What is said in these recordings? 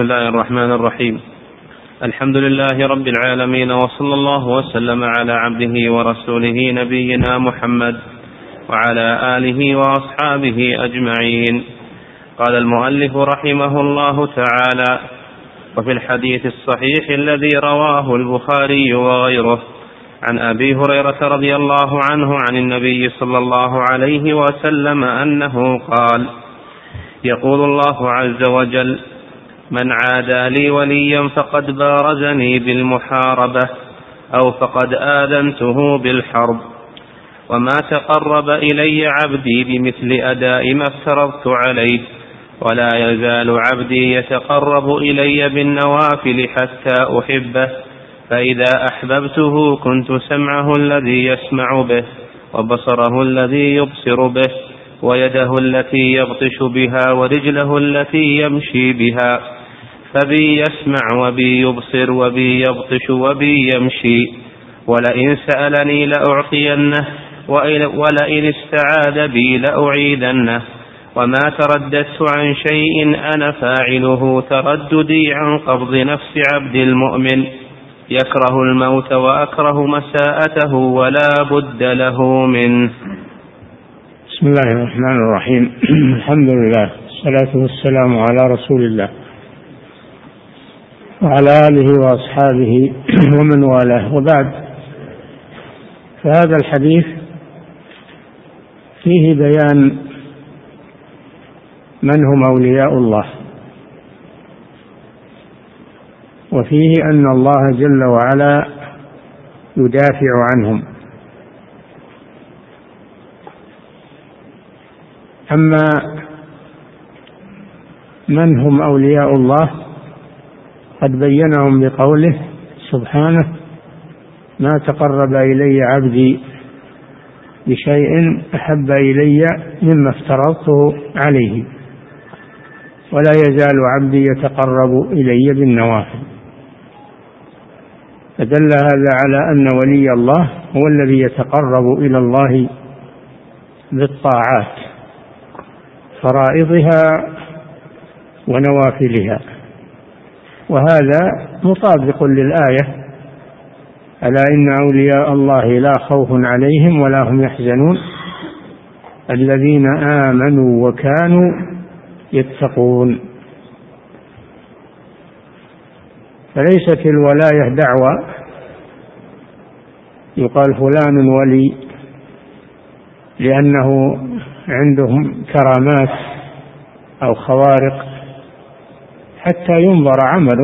بسم الله الرحمن الرحيم. الحمد لله رب العالمين، وصلى الله وسلم على عبده ورسوله نبينا محمد وعلى آله وأصحابه أجمعين. قال المؤلف رحمه الله تعالى: وفي الحديث الصحيح الذي رواه البخاري وغيره عن أبي هريرة رضي الله عنه عن النبي صلى الله عليه وسلم أنه قال: يقول الله عز وجل: من عادى لي وليا فقد بارزني بالمحاربة أو فقد آذنته بالحرب، وما تقرب إلي عبدي بمثل أداء ما افترضت عليه، ولا يزال عبدي يتقرب إلي بالنوافل حتى أحبه، فإذا أحببته كنت سمعه الذي يسمع به، وبصره الذي يبصر به، ويده التي يبطش بها، ورجله التي يمشي بها، فبي يسمع وبي يبصر وبي يبطش وبي يمشي، ولئن سألني لأعطينه، ولئن استعاذ بي لأعيذنه، وما ترددت عن شيء أنا فاعله ترددي عن قبض نفس عبد المؤمن، يكره الموت وأكره مساءته ولا بد له منه. بسم الله الرحمن الرحيم. الحمد لله، والصلاة والسلام على رسول الله وعلى آله وأصحابه ومن والاه، وبعد. فهذا الحديث فيه بيان من هم أولياء الله، وفيه أن الله جل وعلا يدافع عنهم. أما من هم أولياء الله قد بينهم بقوله سبحانه: ما تقرب إلي عبدي بشيء أحب إلي مما افترضته عليه، ولا يزال عبدي يتقرب إلي بالنوافل. فدل هذا على أن ولي الله هو الذي يتقرب إلى الله بالطاعات، فرائضها ونوافلها، وهذا مطابق للآية: ألا إن أولياء الله لا خوف عليهم ولا هم يحزنون الذين آمنوا وكانوا يتقون. فليست الولاية دعوة يقال فلان ولي لأنه عندهم كرامات أو خوارق، حتى ينظر عمله،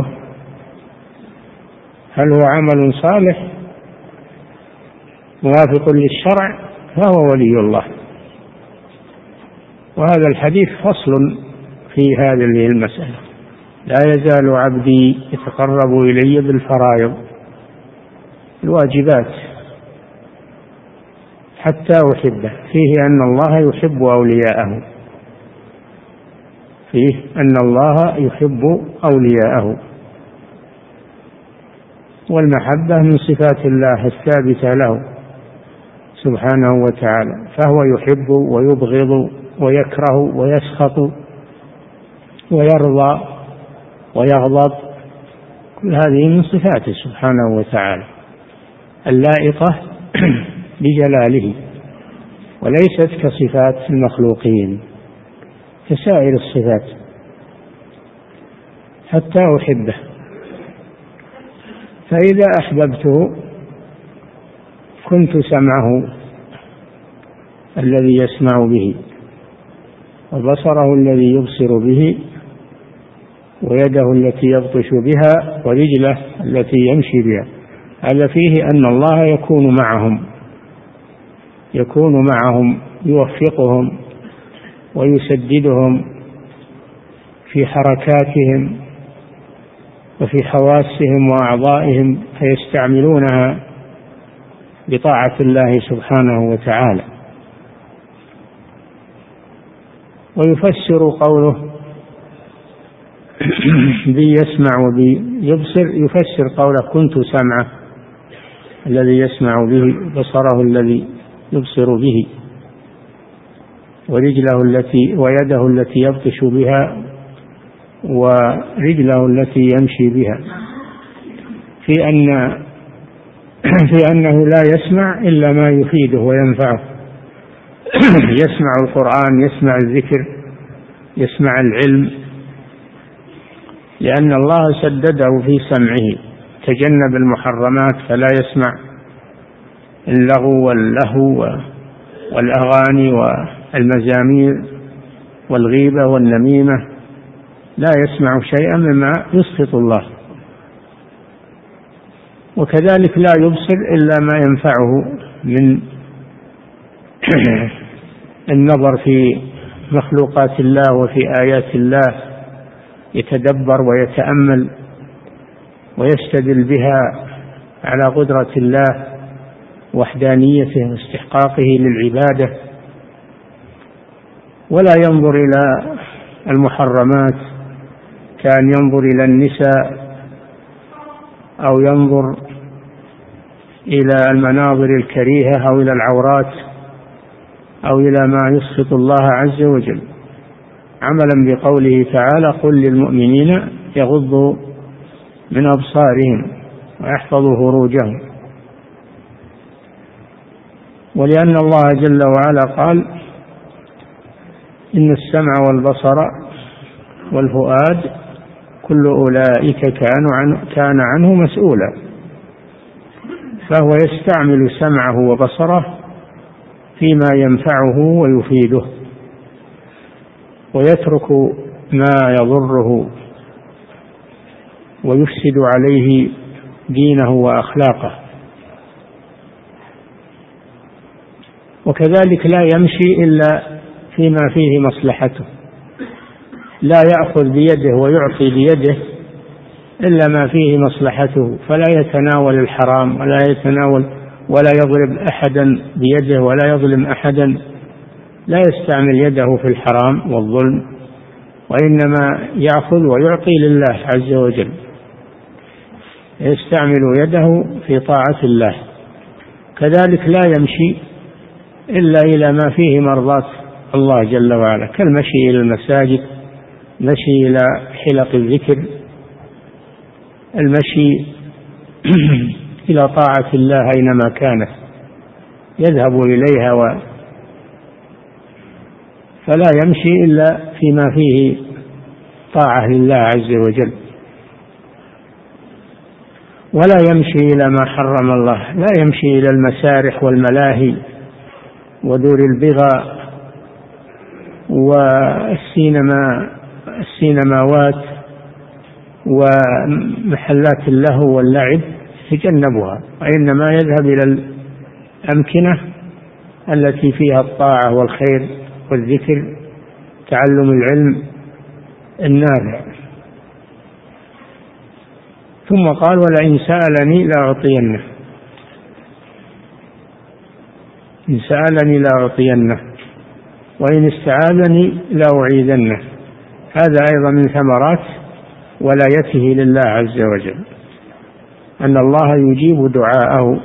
هل هو عمل صالح موافق للشرع فهو ولي الله. وهذا الحديث فصل في هذه المسألة: لا يزال عبدي يتقرب إلي بالفرائض، الواجبات، حتى أحبه. فيه أن الله يحب أولياءه، فيه أن الله يحب أولياءه، والمحبة من صفات الله الثابتة له سبحانه وتعالى، فهو يحب ويبغض ويكره ويسخط ويرضى ويغضب، كل هذه من صفاته سبحانه وتعالى اللائقة بجلاله، وليست كصفات المخلوقين كسائر الصفات، حتى أحبه. فإذا أحببته كنت سمعه الذي يسمع به، وبصره الذي يبصر به، ويده التي يبطش بها، ورجله التي يمشي بها. هذا فيه أن الله يكون معهم يوفقهم ويسددهم في حركاتهم وفي حواسهم وأعضائهم، فيستعملونها بطاعة الله سبحانه وتعالى. ويفسر قوله بي يسمع وبي يبصر، يفسر قوله كنت سمعه الذي يسمع به، بصره الذي يبصر به، ويده التي يبطش بها، ورجله التي يمشي بها، في أنه لا يسمع إلا ما يفيده وينفعه. يسمع القرآن، يسمع الذكر، يسمع العلم، لأن الله سدده في سمعه، تجنب المحرمات فلا يسمع اللغو واللهو والأغاني والمزامير والغيبة والنميمة، لا يسمع شيئا مما يسخط الله. وكذلك لا يبصر إلا ما ينفعه من النظر في مخلوقات الله وفي آيات الله، يتدبر ويتأمل ويستدل بها على قدرة الله وحدانيته واستحقاقه للعبادة، ولا ينظر إلى المحرمات كأن ينظر إلى النساء أو ينظر إلى المناظر الكريهة أو إلى العورات أو إلى ما يسخط الله عز وجل، عملا بقوله تعالى: قل للمؤمنين يغضوا من أبصارهم ويحفظوا فروجهم. ولأن الله جل وعلا قال: إن السمع والبصر والفؤاد كل أولئك كان عنه مسؤولا، فهو يستعمل سمعه وبصره فيما ينفعه ويفيده، ويترك ما يضره ويفسد عليه دينه وأخلاقه. وكذلك لا يمشي إلا فيما فيه مصلحته، لا يأخذ بيده ويعطي بيده إلا ما فيه مصلحته، فلا يتناول الحرام ولا يضرب أحدا بيده ولا يظلم أحدا، لا يستعمل يده في الحرام والظلم، وإنما يأخذ ويعطي لله عز وجل، يستعمل يده في طاعة الله. كذلك لا يمشي إلا إلى ما فيه مرضاة الله جل وعلا، كالمشي إلى المساجد، المشي إلى حلق الذكر، المشي إلى طاعة الله أينما كانت يذهب إليها، فلا يمشي إلا فيما فيه طاعة لله عز وجل، ولا يمشي إلى ما حرم الله، لا يمشي إلى المسارح والملاهي ودور البغى والسينماوات ومحلات اللهو واللعب، يتجنبها، وإنما يذهب إلى الأمكنة التي فيها الطاعة والخير والذكر، تعلم العلم النافع. ثم قال: ولئن سألني لأعطينه، إن سألني لأعطينه وإن استعاذني لأعيذنه. هذا أيضا من ثمرات ولايته لله عز وجل، أن الله يجيب دعاءه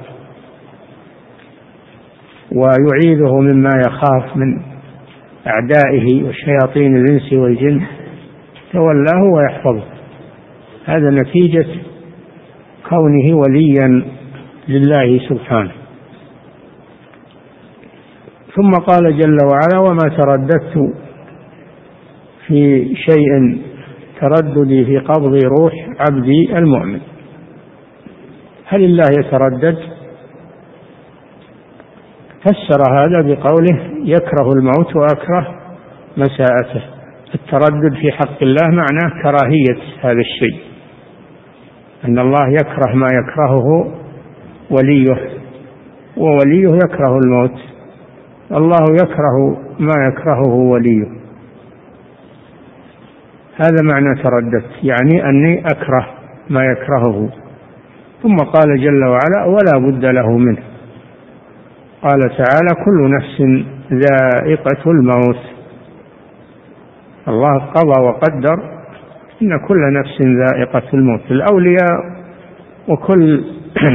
ويعيذه مما يخاف من أعدائه وشياطين الإنس والجن، تولاه ويحفظه. هذا نتيجة كونه وليا لله سبحانه. ثم قال جل وعلا: وما ترددت في شيء ترددي في قبض روح عبدي المؤمن. هل الله يتردد؟ فسر هذا بقوله: يكره الموت وأكره مساءته. التردد في حق الله معناه كراهية هذا الشيء، أن الله يكره ما يكرهه وليه، ووليه يكره الموت، الله يكره ما يكرهه وليه. هذا معنى تردد، يعني أني أكره ما يكرهه. ثم قال جل وعلا: ولا بد له منه. قال تعالى: كل نفس ذائقة الموت. الله قضى وقدر إن كل نفس ذائقة الموت، الأولياء وكل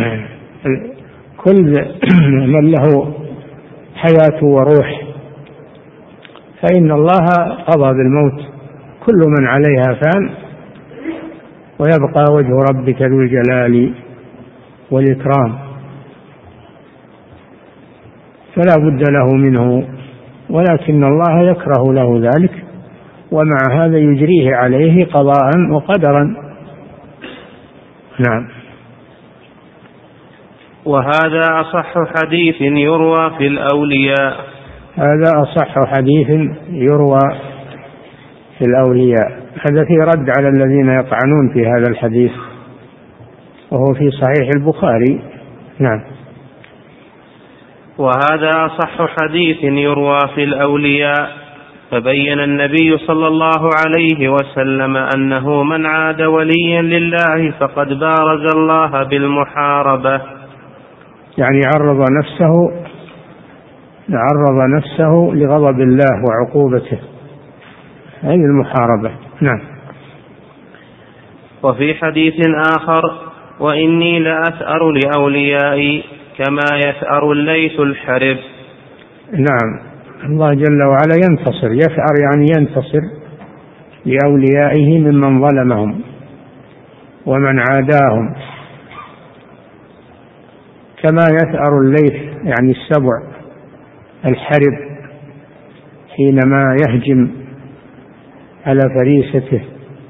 من له حياة وروح، فإن الله قضى بالموت كل من عليها فان ويبقى وجه ربك ذو الجلال والإكرام، فلا بد له منه، ولكن الله يكره له ذلك، ومع هذا يجريه عليه قضاء وقدرا. نعم. وهذا أصح حديث يروى في الأولياء. هذا أصح حديث يروى في الأولياء. هذا في رد على الذين يطعنون في هذا الحديث، وهو في صحيح البخاري. نعم. وهذا أصح حديث يروى في الأولياء. فبين النبي صلى الله عليه وسلم أنه من عاد وليا لله فقد بارز الله بالمحاربة، يعني عرض نفسه لغضب الله وعقوبته، هذه المحاربة. نعم. وفي حديث آخر: وإني لأثأر لأوليائي كما يثأر الليث الحرب. نعم. الله جل وعلا ينتصر، يثأر يعني ينتصر لأوليائه ممن ظلمهم ومن عاداهم، كما يثأر الليث يعني السبع الحرب حينما يهجم على فريسته.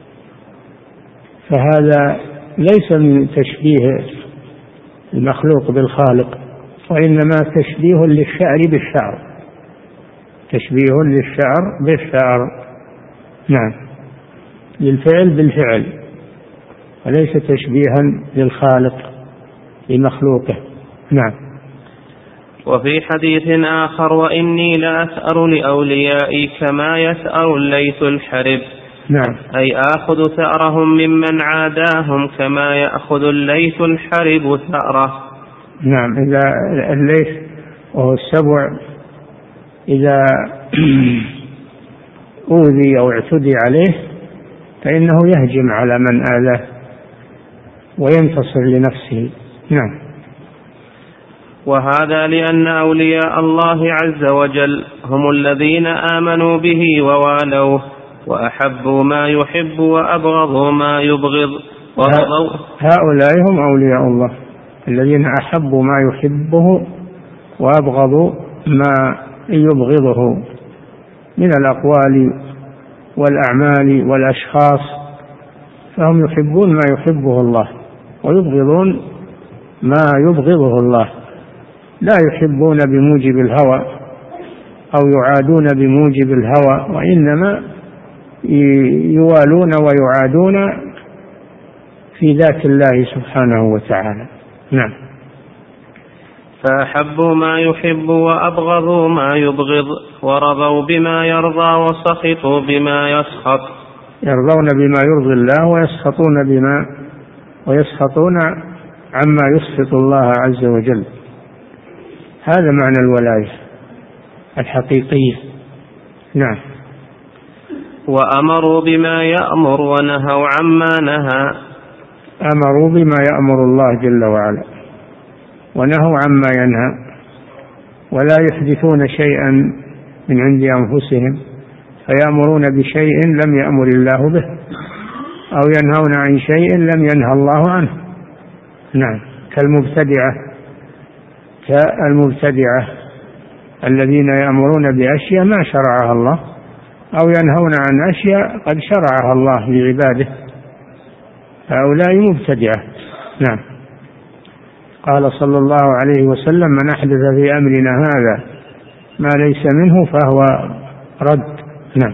فهذا ليس من تشبيه المخلوق بالخالق، وإنما تشبيه للشعر بالشعر، تشبيه للشعر بالشعر. نعم. للفعل بالفعل، وليس تشبيها للخالق لمخلوقه. نعم. وفي حديث آخر: وإني لأثأر لأوليائي كما يثأر الليث الحرب. نعم. أي آخذ ثأرهم ممن عاداهم كما يأخذ الليث الحرب ثأره. نعم. إذا الليث وهو السبع إذا أوذي أو اعتدي عليه فإنه يهجم على من آذاه وينتصر لنفسه. نعم. وهذا لأن أولياء الله عز وجل هم الذين آمنوا به ووالوه وأحبوا ما يحب وأبغضوا ما يبغض. هؤلاء هم أولياء الله الذين أحبوا ما يحبه وأبغضوا ما يبغضه من الأقوال والأعمال والأشخاص، فهم يحبون ما يحبه الله ويبغضون ما يبغضه الله، لا يحبون بموجب الهوى أو يعادون بموجب الهوى، وإنما يوالون ويعادون في ذات الله سبحانه وتعالى. نعم. فأحبوا ما يحب وأبغضوا ما يبغض، ورضوا بما يرضى وسخطوا بما يسخط. يرضون بما يرضي الله ويسخطون عما يسخط الله عز وجل. هذا معنى الولاية الحقيقية. نعم. وأمروا بما يأمر ونهوا عما نهى. أمروا بما يأمر الله جل وعلا ونهوا عما ينهى، ولا يحدثون شيئا من عند أنفسهم فيأمرون بشيء لم يأمر الله به، أو ينهون عن شيء لم ينهى الله عنه. نعم. كالمبتدعة الذين يأمرون بأشياء ما شرعها الله، أو ينهون عن أشياء قد شرعها الله لعباده، هؤلاء مبتدعة. نعم. قال صلى الله عليه وسلم: من أحدث في أمرنا هذا ما ليس منه فهو رد. نعم.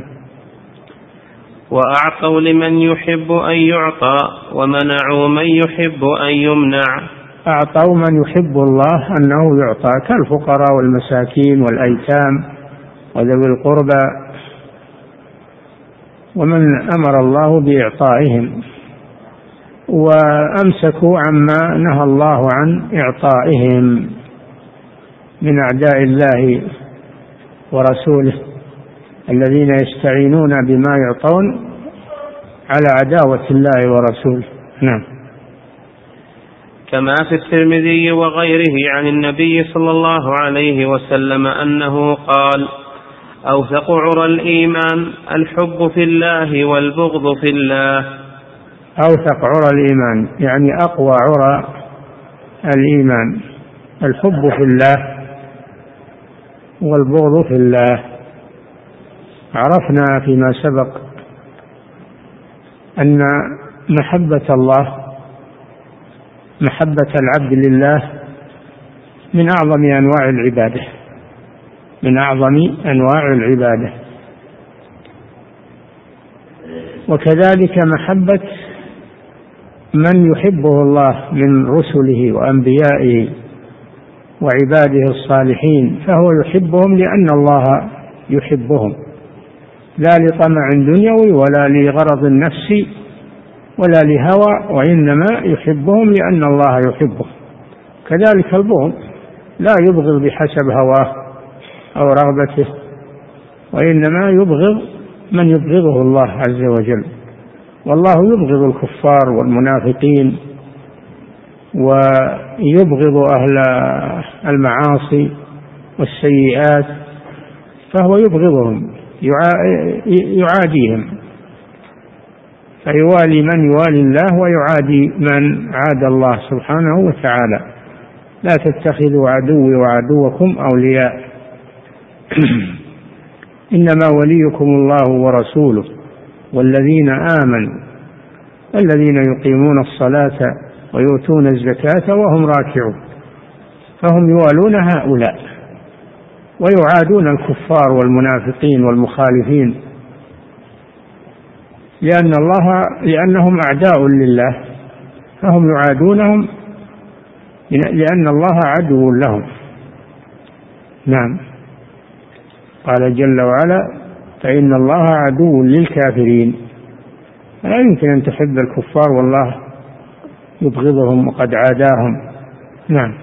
وأعطوا لمن يحب أن يعطى ومنعوا من يحب أن يمنع. أعطوا من يحب الله أنه يعطى كالفقراء والمساكين والأيتام وذوي القربى، ومن أمر الله بإعطائهم، وأمسكوا عما نهى الله عن إعطائهم من أعداء الله ورسوله الذين يستعينون بما يعطون على عداوة الله ورسوله. نعم. كما في الترمذي وغيره عن النبي صلى الله عليه وسلم أنه قال: أوثق عرى الإيمان الحب في الله والبغض في الله. أوثق عرى الإيمان يعني أقوى عرى الإيمان الحب في الله والبغض في الله. عرفنا فيما سبق أن محبة الله، محبة العبد لله من أعظم أنواع العبادة، من أعظم أنواع العبادة. وكذلك محبة من يحبه الله من رسله وأنبيائه وعباده الصالحين، فهو يحبهم لأن الله يحبهم، لا لطمع دنيوي ولا لغرض النفس ولا لهوى، وإنما يحبهم لأن الله يحبهم. كذلك البغض لا يبغض بحسب هواه أو رغبته، وإنما يبغض من يبغضه الله عز وجل. والله يبغض الكفار والمنافقين ويبغض أهل المعاصي والسيئات، فهو يبغضهم يعاديهم، فيوالي من يوالي الله ويعادي من عاد الله سبحانه وتعالى. لا تتخذوا عدوي وعدوكم أولياء إنما وليكم الله ورسوله والذين آمنوا الذين يقيمون الصلاة ويؤتون الزكاة وهم راكعون، فهم يوالون هؤلاء ويعادون الكفار والمنافقين والمخالفين، لأنهم أعداء لله، فهم يعادونهم لأن الله عدو لهم. نعم. قال جل وعلا: فإن الله عدو للكافرين. لا يمكن أن تحب الكفار والله يبغضهم وقد عاداهم. نعم.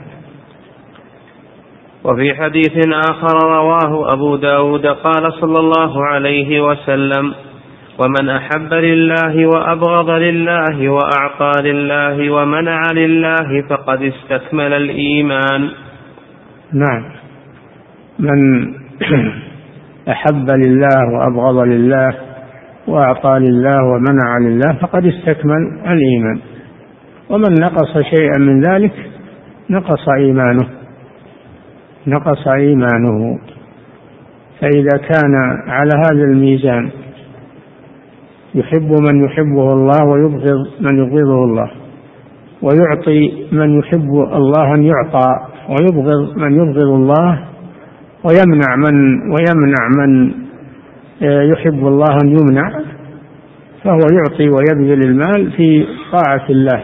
وفي حديث آخر رواه أبو داود قال صلى الله عليه وسلم: ومن أحب لله وأبغض لله وأعطى لله ومنع لله فقد استكمل الإيمان. نعم. من أحب لله وأبغض لله وأعطى لله ومنع لله فقد استكمل الإيمان. ومن نقص شيئا من ذلك نقص إيمانه. فإذا كان على هذا الميزان يحب من يحبه الله ويبغض من يبغضه الله، ويعطي من يحب الله أن يعطى ويبغض من يبغض الله، ويمنع من يحب الله أن يمنع، فهو يعطي ويبذل المال في طاعة الله،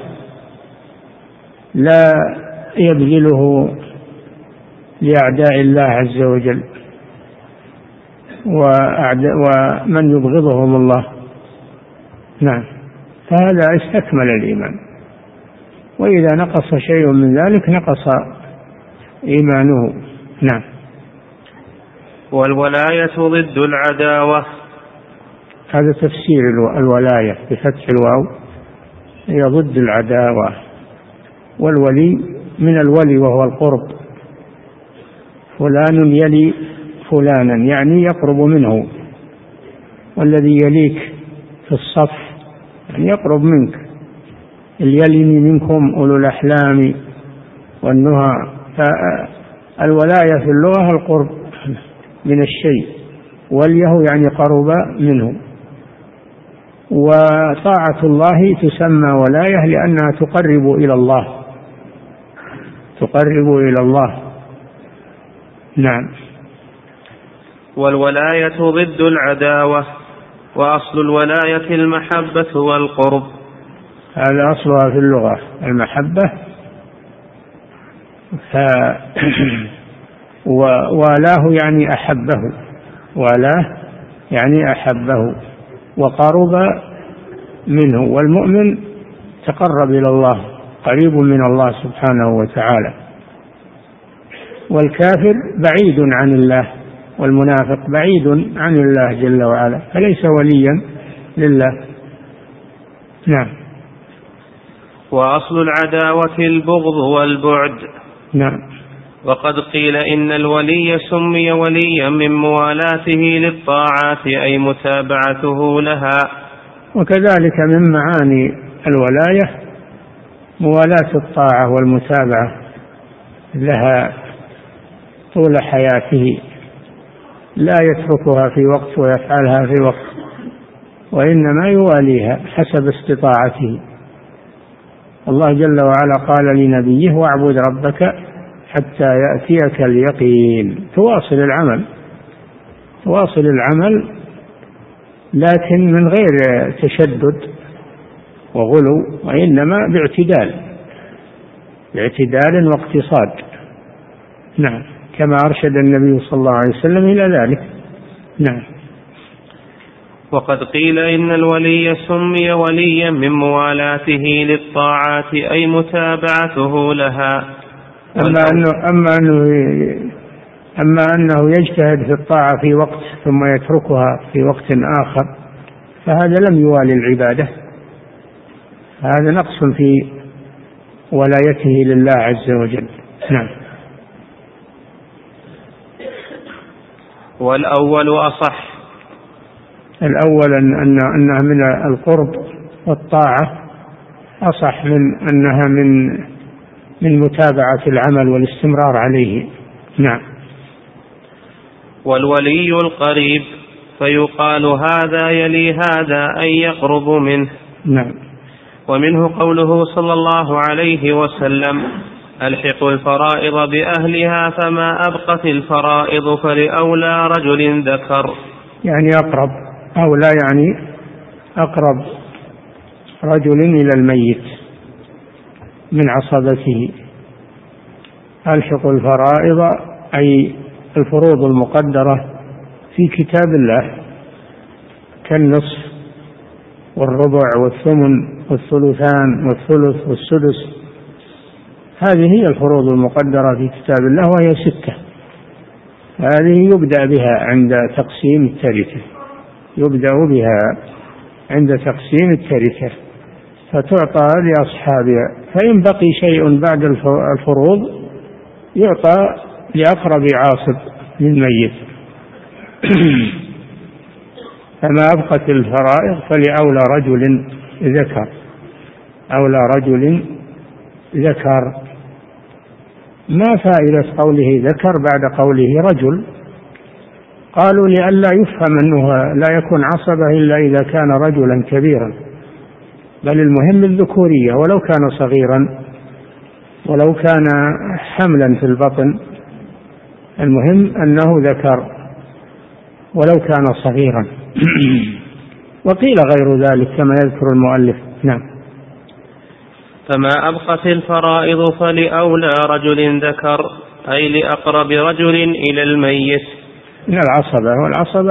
لا يبذله لأعداء الله عز وجل ومن يبغضهم الله. نعم. فهذا استكمل الإيمان. وإذا نقص شيء من ذلك نقص إيمانه. نعم. والولاية ضد العداوة. هذا تفسير الولاية بفتح الواو، هي ضد العداوة. والولي من الولي وهو القرب، فلان يلي فلانا يعني يقرب منه، والذي يليك في الصف يعني يقرب منك. يليني منكم أولو الأحلام والنهى. فالولاية في اللغة القرب من الشيء، وليه يعني قرب منه. وطاعة الله تسمى ولاية لأنها تقرب إلى الله. نعم. والولاية ضد العداوة، وأصل الولاية المحبة والقرب. هذا أصلها في اللغة المحبة. والاه يعني أحبه، والاه يعني أحبه وقرب منه. والمؤمن تقرب إلى الله، قريب من الله سبحانه وتعالى. والكافر بعيد عن الله، والمنافق بعيد عن الله جل وعلا، فليس وليا لله. نعم. وأصل العداوة البغض والبعد. نعم. وقد قيل إن الولي سمي وليا من موالاته للطاعات أي متابعته لها. وكذلك من معاني الولاية موالاة الطاعة والمتابعة لها طول حياته، لا يتركها في وقت ويفعلها في وقت، وإنما يواليها حسب استطاعته. الله جل وعلا قال لنبيه: واعبد ربك حتى يأتيك اليقين. تواصل العمل لكن من غير تشدد وغلو، وإنما باعتدال واقتصاد. نعم، كما أرشد النبي صلى الله عليه وسلم إلى ذلك. نعم. وقد قيل إن الولي سمي وليا من موالاته للطاعات أي متابعته لها. أما أنه يجتهد في الطاعة في وقت ثم يتركها في وقت آخر فهذا لم يوالي العبادة، هذا نقص في ولايته لله عز وجل. نعم. والأول أصح. الأول أنها من القرب والطاعة أصح من أنها من متابعة العمل والاستمرار عليه. نعم. والولي القريب فيقال هذا يلي هذا أي يقرب منه. نعم. ومنه قوله صلى الله عليه وسلم: ألحقوا الفرائض بأهلها فما أبقت الفرائض فلأولى رجل ذكر. يعني أقرب، أولى يعني أقرب رجل إلى الميت من عصبته. ألحقوا الفرائض أي الفروض المقدرة في كتاب الله كالنصف والربع والثمن والثلثان والثلث والسدس، هذه هي الفروض المقدرة في كتاب الله وهي 6. هذه يبدأ بها عند تقسيم التركة، فتعطى لأصحابها، فإن بقي شيء بعد الفروض يعطى لأقرب عاصب للميت. فما أبقت الفرائض فلأولى رجل ذكر. ما فائدة قوله ذكر بعد قوله رجل؟ قالوا لئلا يفهم أنه لا يكون عصبة إلا إذا كان رجلا كبيرا، بل المهم الذكورية ولو كان صغيرا، ولو كان حملا في البطن، المهم أنه ذكر ولو كان صغيرا. وقيل غير ذلك كما يذكر المؤلف. نعم. فما أبقت الفرائض فلأولى رجل ذكر أي لأقرب رجل إلى الميت من العصبة، والعصبة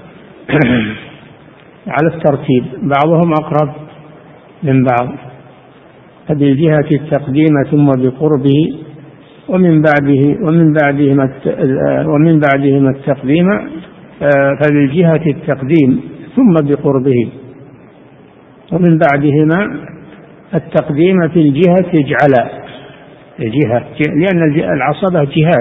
على الترتيب، بعضهم أقرب من بعض، فبالجهة التقديم ثم بقربه، ومن بعدهما التقديم، فبالجهة التقديم ثم بقربه، ومن بعدهما التقديم في الجهة اجعل لأن العصبة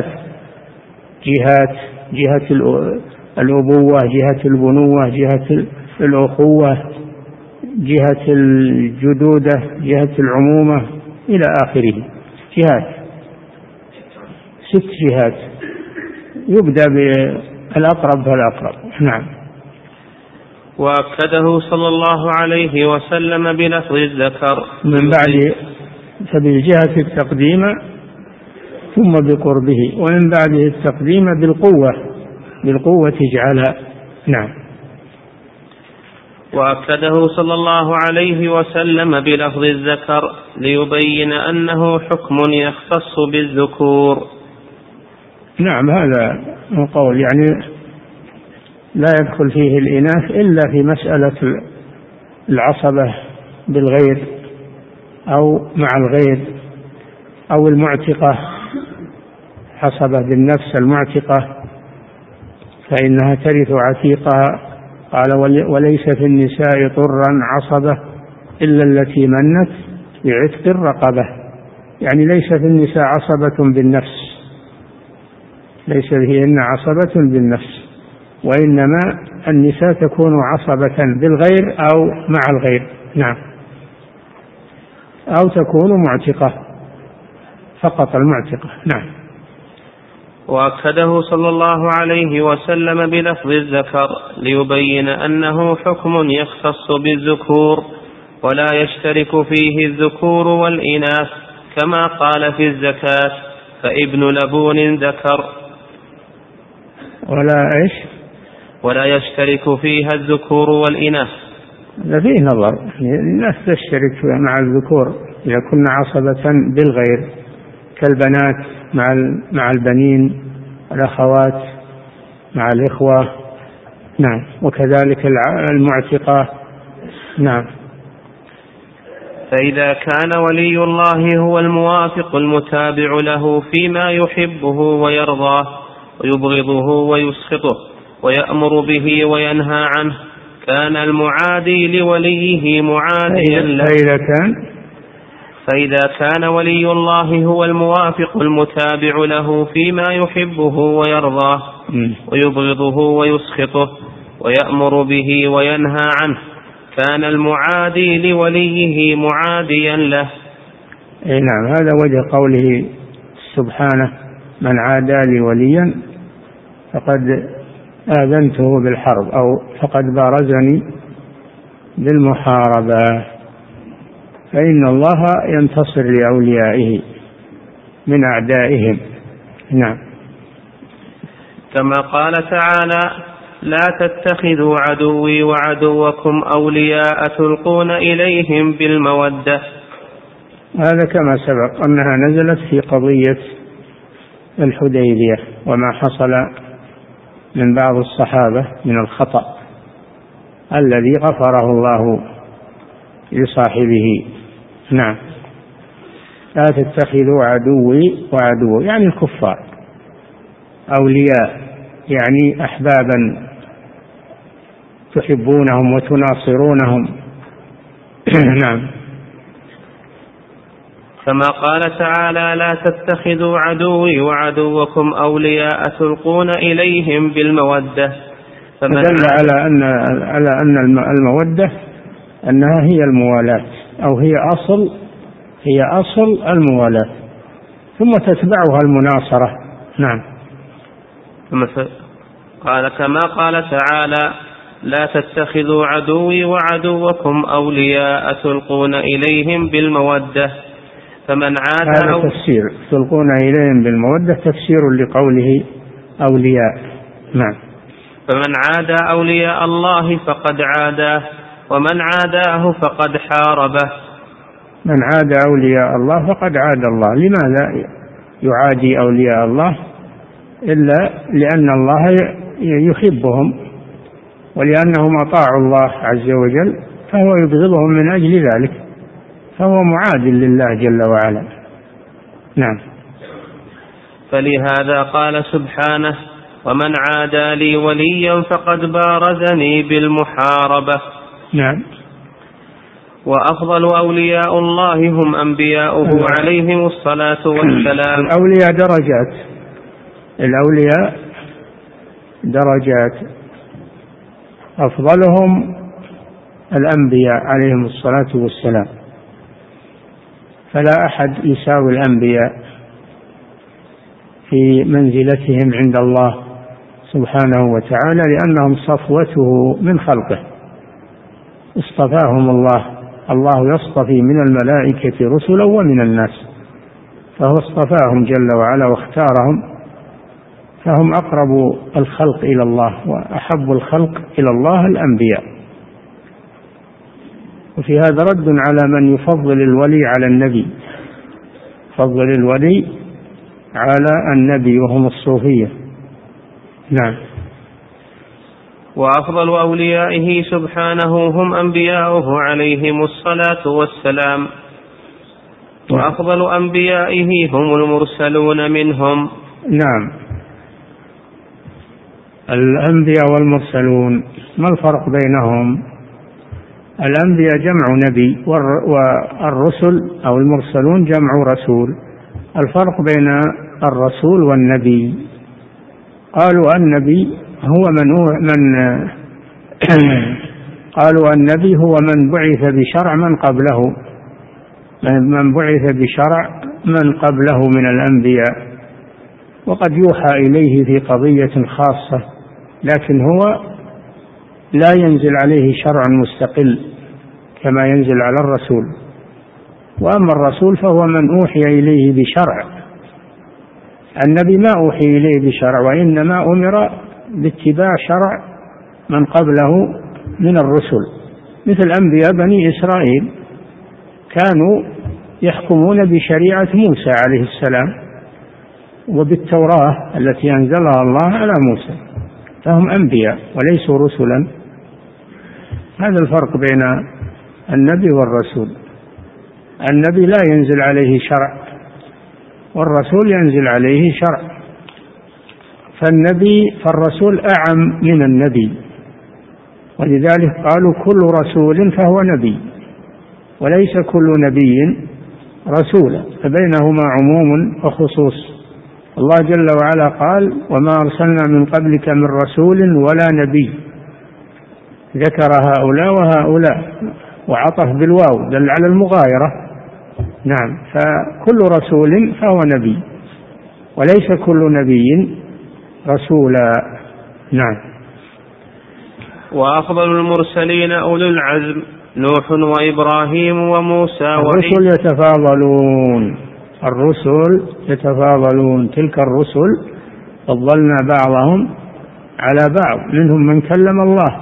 جهة الأبوة، جهة البنوة، جهة الأخوة، جهة الجدودة، جهة العمومة إلى آخره، 6 جهات، يبدأ بالأقرب فالأقرب. نعم. وأكده صلى الله عليه وسلم بلفظ الذكر من بعد، فبالجهة التقديم ثم بقربه، ومن بعده التقديم بالقوة اجعلها. نعم. وأكده صلى الله عليه وسلم بلفظ الذكر ليبين أنه حكم يختص بالذكور. نعم، هذا القول يعني لا يدخل فيه الإناث إلا في مسألة العصبة بالغير أو مع الغير، أو المعتقة، عصبة بالنفس المعتقة فإنها ترث عتيقها. قال: وليس في النساء طرا عصبة إلا التي منت بعتق الرقبة، يعني ليس في النساء عصبة بالنفس ليس فيهن عصبة بالنفس، وإنما النساء تكون عصبة بالغير أو مع الغير. نعم، أو تكون معتقة فقط، المعتقة. نعم. وأكده صلى الله عليه وسلم بلفظ الذكر ليبين أنه حكم يختص بالذكور ولا يشترك فيه الذكور والإناث، كما قال في الزكاة: فابن لبون ذكر. ولا يشترك فيها الذكور والإناث. فيه نظر، الناس تشترك مع الذكور إذا كنا عصبة بالغير، كالبنات مع البنين، الأخوات مع الإخوة. نعم، وكذلك المعتقة. نعم. فإذا كان ولي الله هو الموافق المتابع له فيما يحبه ويرضاه ويبغضه ويسخطه ويأمر به وينهى عنه، كان المعادي لوليه معاديا له. فإذا كان ولي الله هو الموافق المتابع له فيما يحبه ويرضاه ويبغضه ويسخطه ويأمر به وينهى عنه، كان المعادي لوليه معاديا له. نعم، هذا وجه قوله سبحانه: من عادى لي وليا فقد آذنته بالحرب، أو فقد بارزني بالمحاربة. فإن الله ينتصر لأوليائه من أعدائهم. نعم. كما قال تعالى: لا تتخذوا عدوي وعدوكم أولياء تلقون إليهم بالمودة. هذا كما سبق أنها نزلت في قضية الحديبية وما حصل من بعض الصحابة من الخطأ الذي غفره الله لصاحبه. نعم. لا تتخذوا عدوي وعدو، يعني الكفار، أولياء، يعني أحبابا تحبونهم وتناصرونهم. نعم. كما قال تعالى: لا تتخذوا عدوي وعدوكم أولياء تلقون إليهم بالمودة. فدل على أن المودة أنها هي الموالاة، أو هي أصل الموالاة، ثم تتبعها المناصرة. نعم. قال كما قال تعالى: لا تتخذوا عدوي وعدوكم أولياء تلقون إليهم بالمودة. فمن عاد هذا تفسير تلقون إليهم بالمودة، تفسير لقوله أولياء. نعم. فمن عادى أولياء الله فقد عاداه، ومن عاداه فقد حاربه. من عادى أولياء الله فقد عادى الله. لماذا يعادي أولياء الله؟ إلا لأن الله يحبهم، ولأنهم أطاعوا الله عز وجل، فهو يبغضهم من أجل ذلك، فهو معاد لله جل وعلا. نعم. فلهذا قال سبحانه: ومن عادى لي وليا فقد بارزني بالمحاربة. نعم. وأفضل أولياء الله هم أنبياؤه عليهم الصلاة والسلام. الأولياء درجات، أفضلهم الأنبياء عليهم الصلاة والسلام، فلا أحد يساوي الأنبياء في منزلتهم عند الله سبحانه وتعالى، لأنهم صفوته من خلقه، اصطفاهم الله يصطفي من الملائكة رسلا ومن الناس، فهو اصطفاهم جل وعلا واختارهم، فهم أقرب الخلق إلى الله وأحب الخلق إلى الله الأنبياء. وفي هذا رد على من يفضل الولي على النبي، فضل الولي على النبي وهم الصوفية. نعم. وأفضل أوليائه سبحانه هم أنبياؤه عليهم الصلاة والسلام، وأفضل أنبيائه هم المرسلون منهم. نعم. الأنبياء والمرسلون ما الفرق بينهم؟ الأنبياء جمع نبي، والرسل أو المرسلون جمع رسول. الفرق بين الرسول والنبي قالوا النبي هو من بعث بشرع من قبله، من بعث بشرع من قبله من الأنبياء، وقد يوحى إليه في قضية خاصة، لكن هو لا ينزل عليه شرع مستقل كما ينزل على الرسول. وأما الرسول فهو من أوحي إليه بشرع، النبي ما أوحي إليه بشرع، وإنما أمر باتباع شرع من قبله من الرسل، مثل أنبياء بني إسرائيل كانوا يحكمون بشريعة موسى عليه السلام وبالتوراة التي أنزلها الله على موسى، فهم أنبياء وليسوا رسلا. هذا الفرق بين النبي والرسول. النبي لا ينزل عليه شرع، والرسول ينزل عليه شرع. فالرسول أعم من النبي، ولذلك قالوا كل رسول فهو نبي، وليس كل نبي رسولا، فبينهما عموم وخصوص. الله جل وعلا قال: وما أرسلنا من قبلك من رسول ولا نبي، ذكر هؤلاء وهؤلاء وعطف بالواو دل على المغايرة. نعم، فكل رسول فهو نبي، وليس كل نبي رسولا. نعم. وأفضل المرسلين أولو العزم نوح وإبراهيم وموسى الرسل يتفاضلون، تلك الرسل فضلنا بعضهم على بعض، منهم من كلم الله،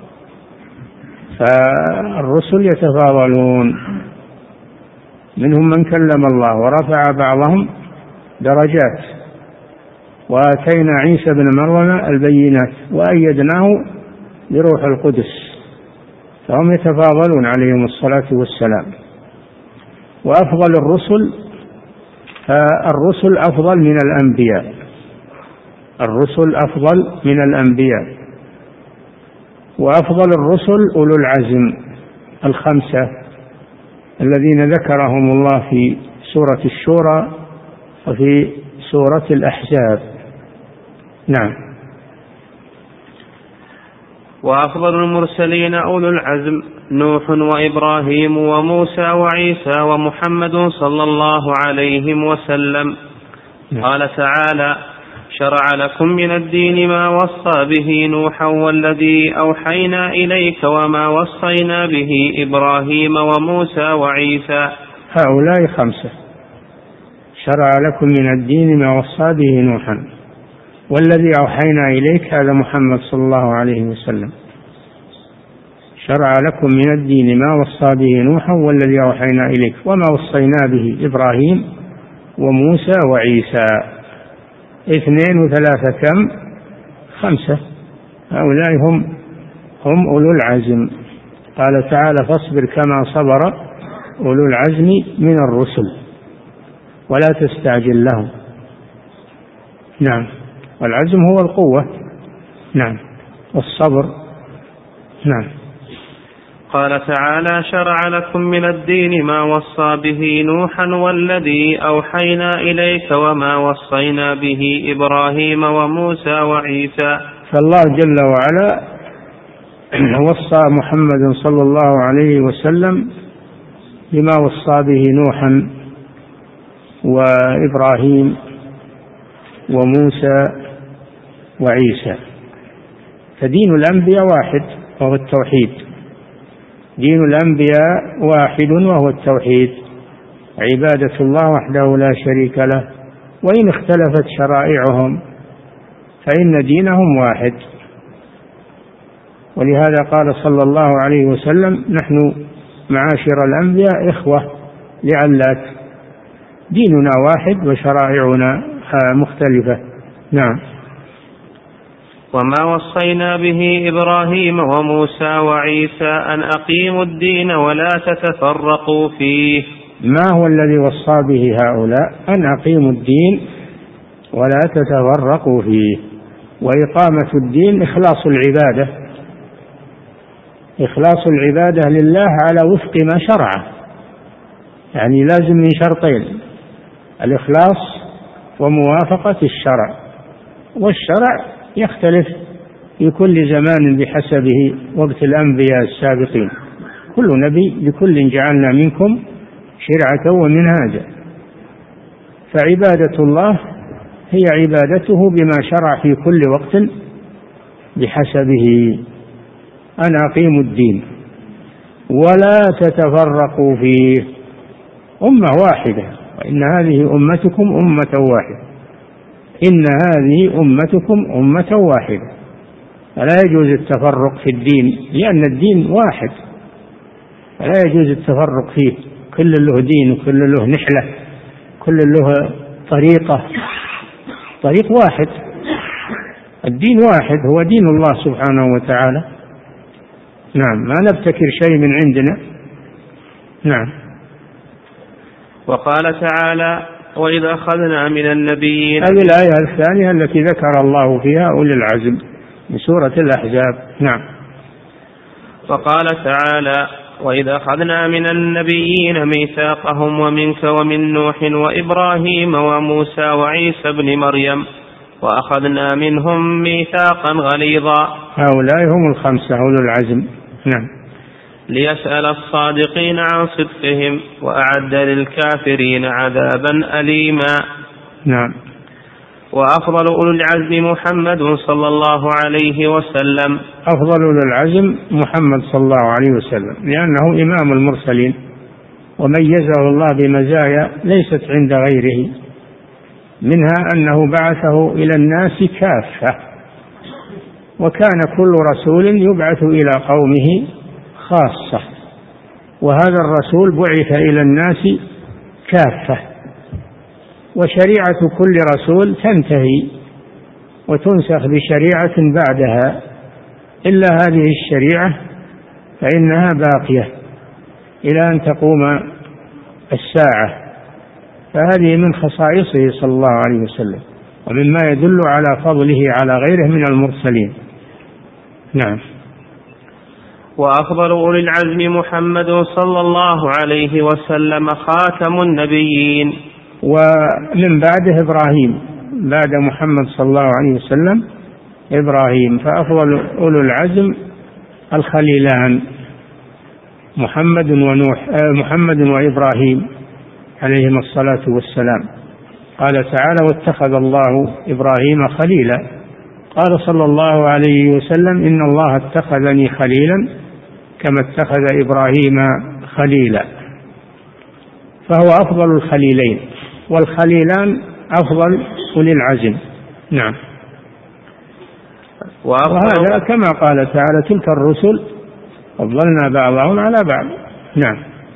فالرسل يتفاضلون، منهم من كلم الله ورفع بعضهم درجات، وآتينا عيسى بن مريم البينات وأيدناه بروح القدس، فهم يتفاضلون عليهم الصلاة والسلام. وأفضل الرسل أفضل من الأنبياء، الرسل أفضل من الأنبياء. وأفضل الرسل أولو العزم الخمسة الذين ذكرهم الله في سورة الشورى وفي سورة الأحزاب. نعم. وأفضل المرسلين أولو العزم نوح وإبراهيم وموسى وعيسى ومحمد صلى الله عليه وسلم. قال تعالى: شرع لكم من الدين ما وصى به نوحا والذي أوحينا إليك وما وصينا به إبراهيم وموسى وعيسى. هؤلاء خمسة: شرع لكم من الدين ما وصى به نوحا والذي أوحينا إليك، هذا محمد صلى الله عليه وسلم. شرع لكم من الدين ما وصى به نوحا والذي أوحينا إليك وما وصينا به إبراهيم وموسى وعيسى. 2 و3 كم؟ 5. هؤلاء هم أولو العزم. قال تعالى: فاصبر كما صبر أولو العزم من الرسل ولا تستعجل لهم. نعم. والعزم هو القوة. نعم. والصبر. نعم. قال تعالى: شرع لكم من الدين ما وصى به نوحا والذي أوحينا إليك وما وصينا به إبراهيم وموسى وعيسى. فالله جل وعلا وصى محمد صلى الله عليه وسلم بما وصى به نوحا وإبراهيم وموسى وعيسى. فدين الأنبياء واحد وهو التوحيد، دين الأنبياء واحد وهو التوحيد، عبادة الله وحده لا شريك له، وإن اختلفت شرائعهم فإن دينهم واحد. ولهذا قال صلى الله عليه وسلم: نحن معاشر الأنبياء إخوة لعلات، ديننا واحد وشرائعنا مختلفة. نعم. وما وصينا به إبراهيم وموسى وعيسى أن أقيموا الدين ولا تتفرقوا فيه. ما هو الذي وصى به هؤلاء؟ أن أقيموا الدين ولا تتفرقوا فيه. وإقامة الدين إخلاص العبادة، إخلاص العبادة لله على وفق ما شرعه، يعني لازم من شرطين: الإخلاص وموافقة الشرع. والشرع يختلف في كل زمان بحسبه وقت الأنبياء السابقين. كل نبي لكل جعلنا منكم شرعة ومنهاجا. فعبادة الله هي عبادته بما شرع في كل وقت بحسبه. أن أقيموا الدين ولا تتفرقوا فيه، أمة واحدة، وإن هذه أمتكم أمة واحدة، إن هذه أمتكم أمة واحدة. فلا يجوز التفرق في الدين، لأن الدين واحد، فلا يجوز التفرق فيه. كل له دين وكل له نحلة، كل له طريق واحد. الدين واحد هو دين الله سبحانه وتعالى. نعم، ما نبتكر شيء من عندنا. نعم. وقال تعالى: وإذ أخذنا من النبيين. هذه الآية الثانية التي ذكر الله فيها أولي العزم من سورة الأحزاب. نعم. وقال تعالى: وإذ أخذنا من النبيين ميثاقهم ومنك ومن نوح وإبراهيم وموسى وعيسى بن مريم وأخذنا منهم ميثاقا غليظا. هؤلاء هم الخمسة أولو العزم. نعم. ليسأل الصادقين عن صدقهم وأعد للكافرين عذابا أليما. نعم. وأفضل أولو العزم محمد صلى الله عليه وسلم. أفضل أولو العزم محمد صلى الله عليه وسلم، لأنه إمام المرسلين وميزه الله بمزايا ليست عند غيره، منها أنه بعثه إلى الناس كافة، وكان كل رسول يبعث إلى قومه خاصة، وهذا الرسول بعث إلى الناس كافة. وشريعة كل رسول تنتهي وتنسخ بشريعة بعدها، إلا هذه الشريعة فإنها باقية إلى أن تقوم الساعة. فهذه من خصائصه صلى الله عليه وسلم، ومما يدل على فضله على غيره من المرسلين. نعم. وأفضل أولي العزم محمد صلى الله عليه وسلم خاتم النبيين. ومن بعده إبراهيم، بعد محمد صلى الله عليه وسلم إبراهيم، فأفضل أولو العزم الخليلان محمد وإبراهيم عليهما الصلاة والسلام. قال تعالى: واتخذ الله إبراهيم خليلا. قال صلى الله عليه وسلم: إن الله اتخذني خليلا كما اتخذ إبراهيم خليلا. فهو أفضل الخليلين، والخليلان أفضل أولي العزم. نعم. وهذا كما قال تعالى: تلك الرسل فضلنا بعضهم على بعض. نعم.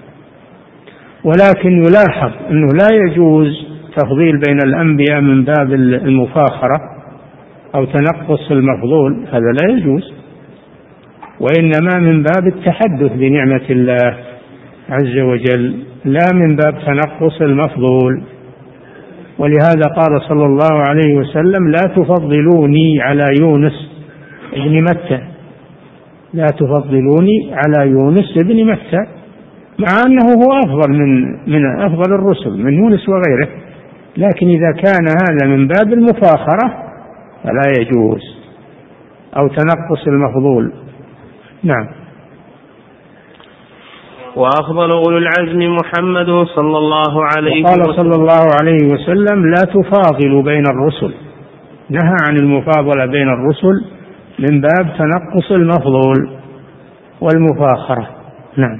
ولكن يلاحظ أنه لا يجوز تفضيل بين الأنبياء من باب المفاخرة أو تنقص المفضول، هذا لا يجوز، وإنما من باب التحدث بنعمة الله عز وجل، لا من باب تنقص المفضول. ولهذا قال صلى الله عليه وسلم: لا تفضلوني على يونس ابن متى، لا تفضلوني على يونس ابن متى، مع أنه هو أفضل من أفضل الرسل من يونس وغيره، لكن إذا كان هذا من باب المفاخرة فلا يجوز، أو تنقص المفضول. نعم. وأفضل أولو العزم محمد صلى الله عليه وسلم. قال صلى الله عليه وسلم: لا تفاضلوا بين الرسل، نهى عن المفاضلة بين الرسل من باب تنقص المفضول والمفاخرة. نعم.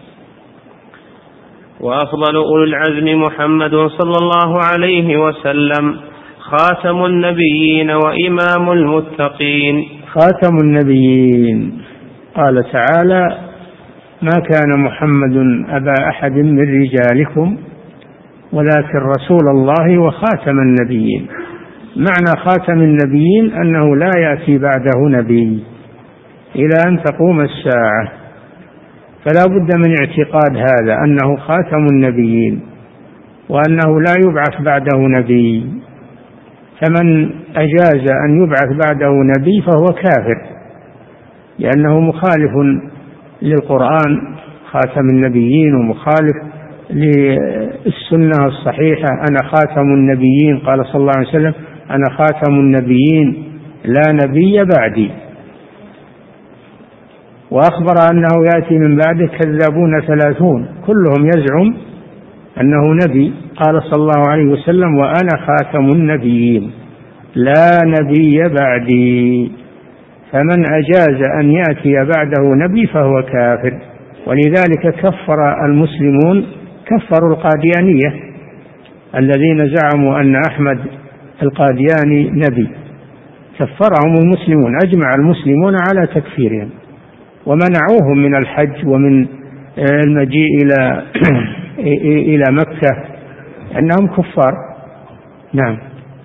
وأفضل أولو العزم محمد صلى الله عليه وسلم خاتم النبيين وإمام المتقين. خاتم النبيين. قال تعالى: ما كان محمد أبا أحد من رجالكم ولكن رسول الله وخاتم النبيين. معنى خاتم النبيين أنه لا يأتي بعده نبي إلى أن تقوم الساعة، فلا بد من اعتقاد هذا، أنه خاتم النبيين وأنه لا يبعث بعده نبي. فمن أجاز أن يبعث بعده نبي فهو كافر، لأنه مخالف للقرآن خاتم النبيين، ومخالف للسنة الصحيحة. أنا خاتم النبيين، قال صلى الله عليه وسلم: أنا خاتم النبيين لا نبي بعدي. وأخبر أنه يأتي من بعده كذابون 30 كلهم يزعم أنه نبي. قال صلى الله عليه وسلم: وأنا خاتم النبيين لا نبي بعدي، فمن أجاز أن يأتي بعده نبي فهو كافر. ولذلك كفر المسلمون، كفروا القاديانية الذين زعموا أن أحمد القادياني نبي، كفرهم المسلمون، أجمع المسلمون على تكفيرهم، ومنعوهم من الحج ومن المجيء إلى مكة أنهم كفار. نعم.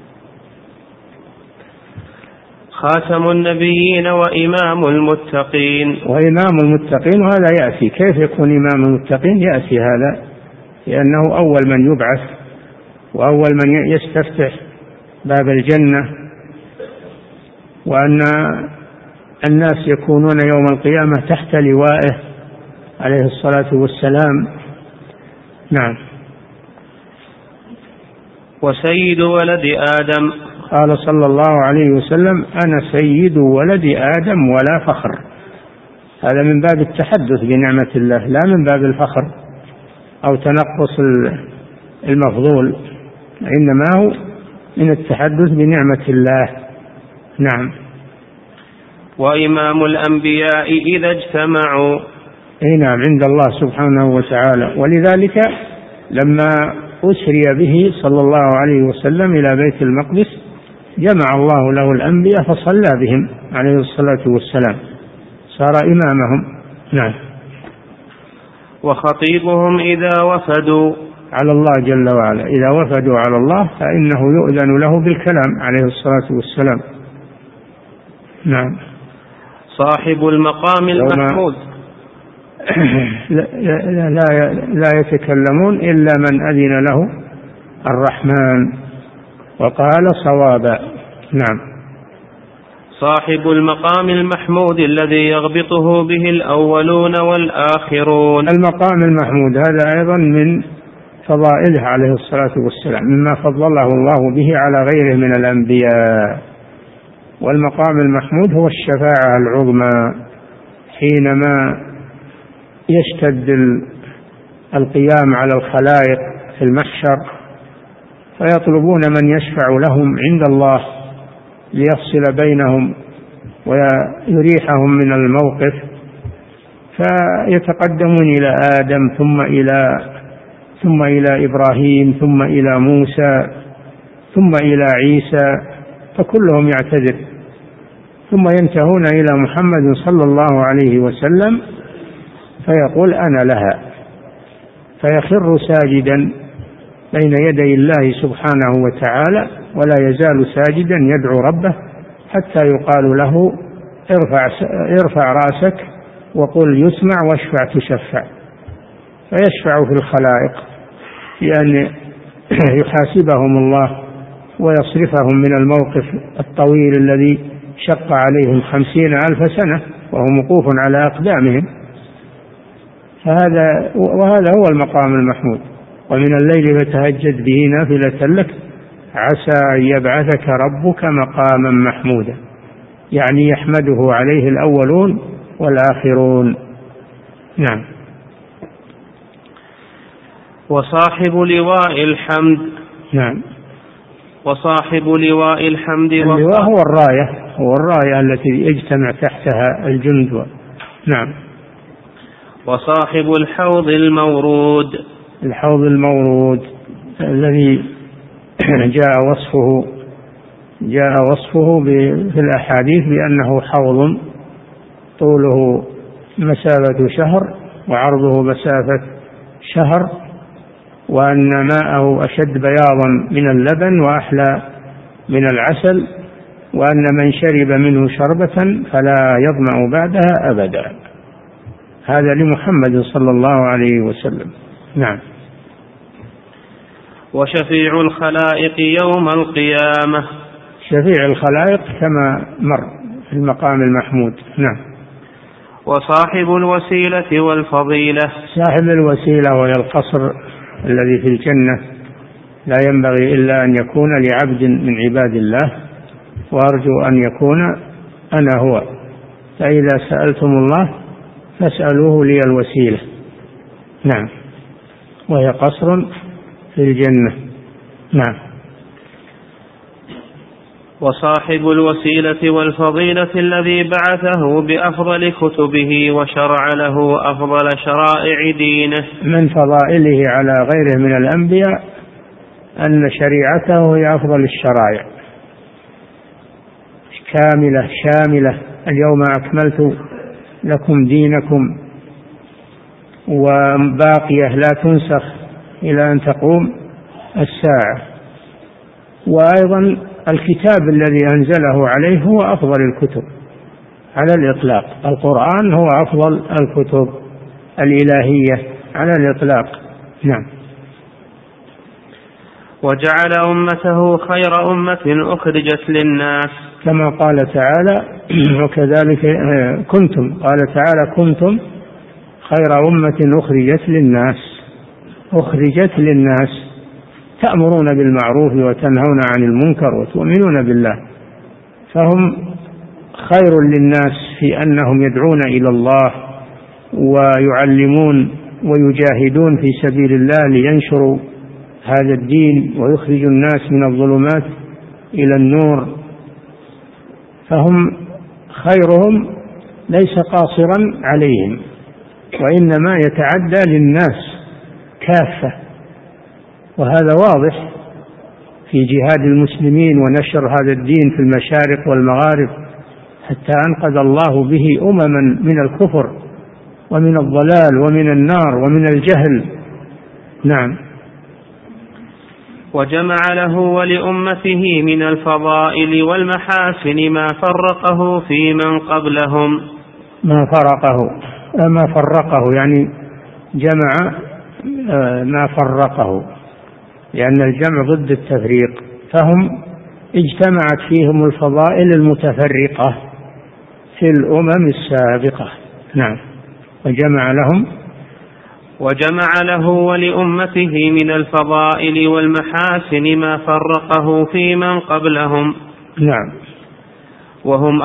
خاتم النبيين وإمام المتقين. وإمام المتقين، وهذا يأتي. كيف يكون إمام المتقين؟ يأتي هذا لأنه أول من يبعث وأول من يستفتح باب الجنة، وأن الناس يكونون يوم القيامة تحت لوائه عليه الصلاة والسلام. نعم. وسيد ولد آدم. قال صلى الله عليه وسلم: أنا سيد ولد آدم ولا فخر. هذا من باب التحدث بنعمة الله، لا من باب الفخر أو تنقص المفضول، إنما هو من التحدث بنعمة الله. نعم. وإمام الأنبياء إذا اجتمعوا. نعم، عند الله سبحانه وتعالى. ولذلك لما أسري به صلى الله عليه وسلم إلى بيت المقدس جمع الله له الأنبياء فصلى بهم عليه الصلاة والسلام، صار إمامهم. نعم. وخطيبهم إذا وفدوا على الله جل وعلا، إذا وفدوا على الله فإنه يؤذن له بالكلام عليه الصلاة والسلام. نعم. صاحب المقام المحمود. لا يتكلمون إلا من أذن له الرحمن وقال صوابا. نعم. صاحب المقام المحمود الذي يغبطه به الأولون والآخرون. المقام المحمود هذا أيضا من فضائله عليه الصلاة والسلام، مما فضله الله به على غيره من الأنبياء. والمقام المحمود هو الشفاعة العظمى حينما يشتد القيام على الخلائق في المحشر، فيطلبون من يشفع لهم عند الله ليفصل بينهم ويريحهم من الموقف، فيتقدمون إلى آدم ثم إلى إبراهيم ثم إلى موسى ثم إلى عيسى، فكلهم يعتذر، ثم ينتهون إلى محمد صلى الله عليه وسلم فيقول: أنا لها، فيخر ساجدا بين يدي الله سبحانه وتعالى، ولا يزال ساجدا يدعو ربه حتى يقال له: ارفع رأسك وقل يسمع واشفع تشفع. فيشفع في الخلائق بأن يحاسبهم الله ويصرفهم من الموقف الطويل الذي شق عليهم 50,000 سنة وهم وقوف على أقدامهم. وهذا هو المقام المحمود. ومن الليل فتهجد به نافلة لك عسى أن يبعثك ربك مقاما محمودا، يعني يحمده عليه الأولون والآخرون. نعم. وصاحب لواء الحمد. نعم. وصاحب لواء الحمد. اللواء هو الراية التي يجتمع تحتها الجند. نعم. وصاحب الحوض المورود. الحوض المورود الذي جاء وصفه في الأحاديث بأنه حوض طوله مسافة شهر وعرضه مسافة شهر، وأن ماءه أشد بياضا من اللبن وأحلى من العسل، وأن من شرب منه شربة فلا يظمأ بعدها أبدا. هذا لمحمد صلى الله عليه وسلم. نعم. وشفيع الخلائق يوم القيامة. شفيع الخلائق كما مر في المقام المحمود. نعم. وصاحب الوسيلة والفضيلة. صاحب الوسيلة وهي القصر الذي في الجنة، لا ينبغي إلا أن يكون لعبد من عباد الله وأرجو أن يكون أنا هو. فإذا سألتم الله فاسألوه لي الوسيلة. نعم، وهي قصر في الجنة. نعم. وصاحب الوسيلة والفضيلة الذي بعثه بأفضل كتبه وشرع له أفضل شرائع دينه. من فضائله على غيره من الأنبياء أن شريعته هي أفضل الشرائع، كاملة شاملة. اليوم أكملت لكم دينكم، وباقية لا تنسخ إلى أن تقوم الساعة. وأيضا الكتاب الذي أنزله عليه هو أفضل الكتب على الإطلاق. القرآن هو أفضل الكتب الإلهية على الإطلاق. نعم. وجعل أمته خير أمة أخرجت للناس، كما قال تعالى وكذلك كنتم، قال تعالى كنتم خير أمة أخرجت للناس تأمرون بالمعروف وتنهون عن المنكر وتؤمنون بالله. فهم خير للناس في أنهم يدعون إلى الله ويعلمون ويجاهدون في سبيل الله لينشروا هذا الدين ويخرجوا الناس من الظلمات إلى النور. فهم خيرهم ليس قاصرا عليهم، وإنما يتعدى للناس كافة. وهذا واضح في جهاد المسلمين ونشر هذا الدين في المشارق والمغارب، حتى أنقذ الله به أمما من الكفر ومن الضلال ومن النار ومن الجهل. نعم. وجمع له ولأمته من الفضائل والمحاسن ما فرقه في من قبلهم. ما فرقه يعني جمع ما فرقه، لأن الجمع ضد التفريق، فهم اجتمعت فيهم الفضائل المتفرقة في الأمم السابقة. نعم. وجمع له ولأمته من الفضائل والمحاسن ما فرقه في من قبلهم. نعم. وهم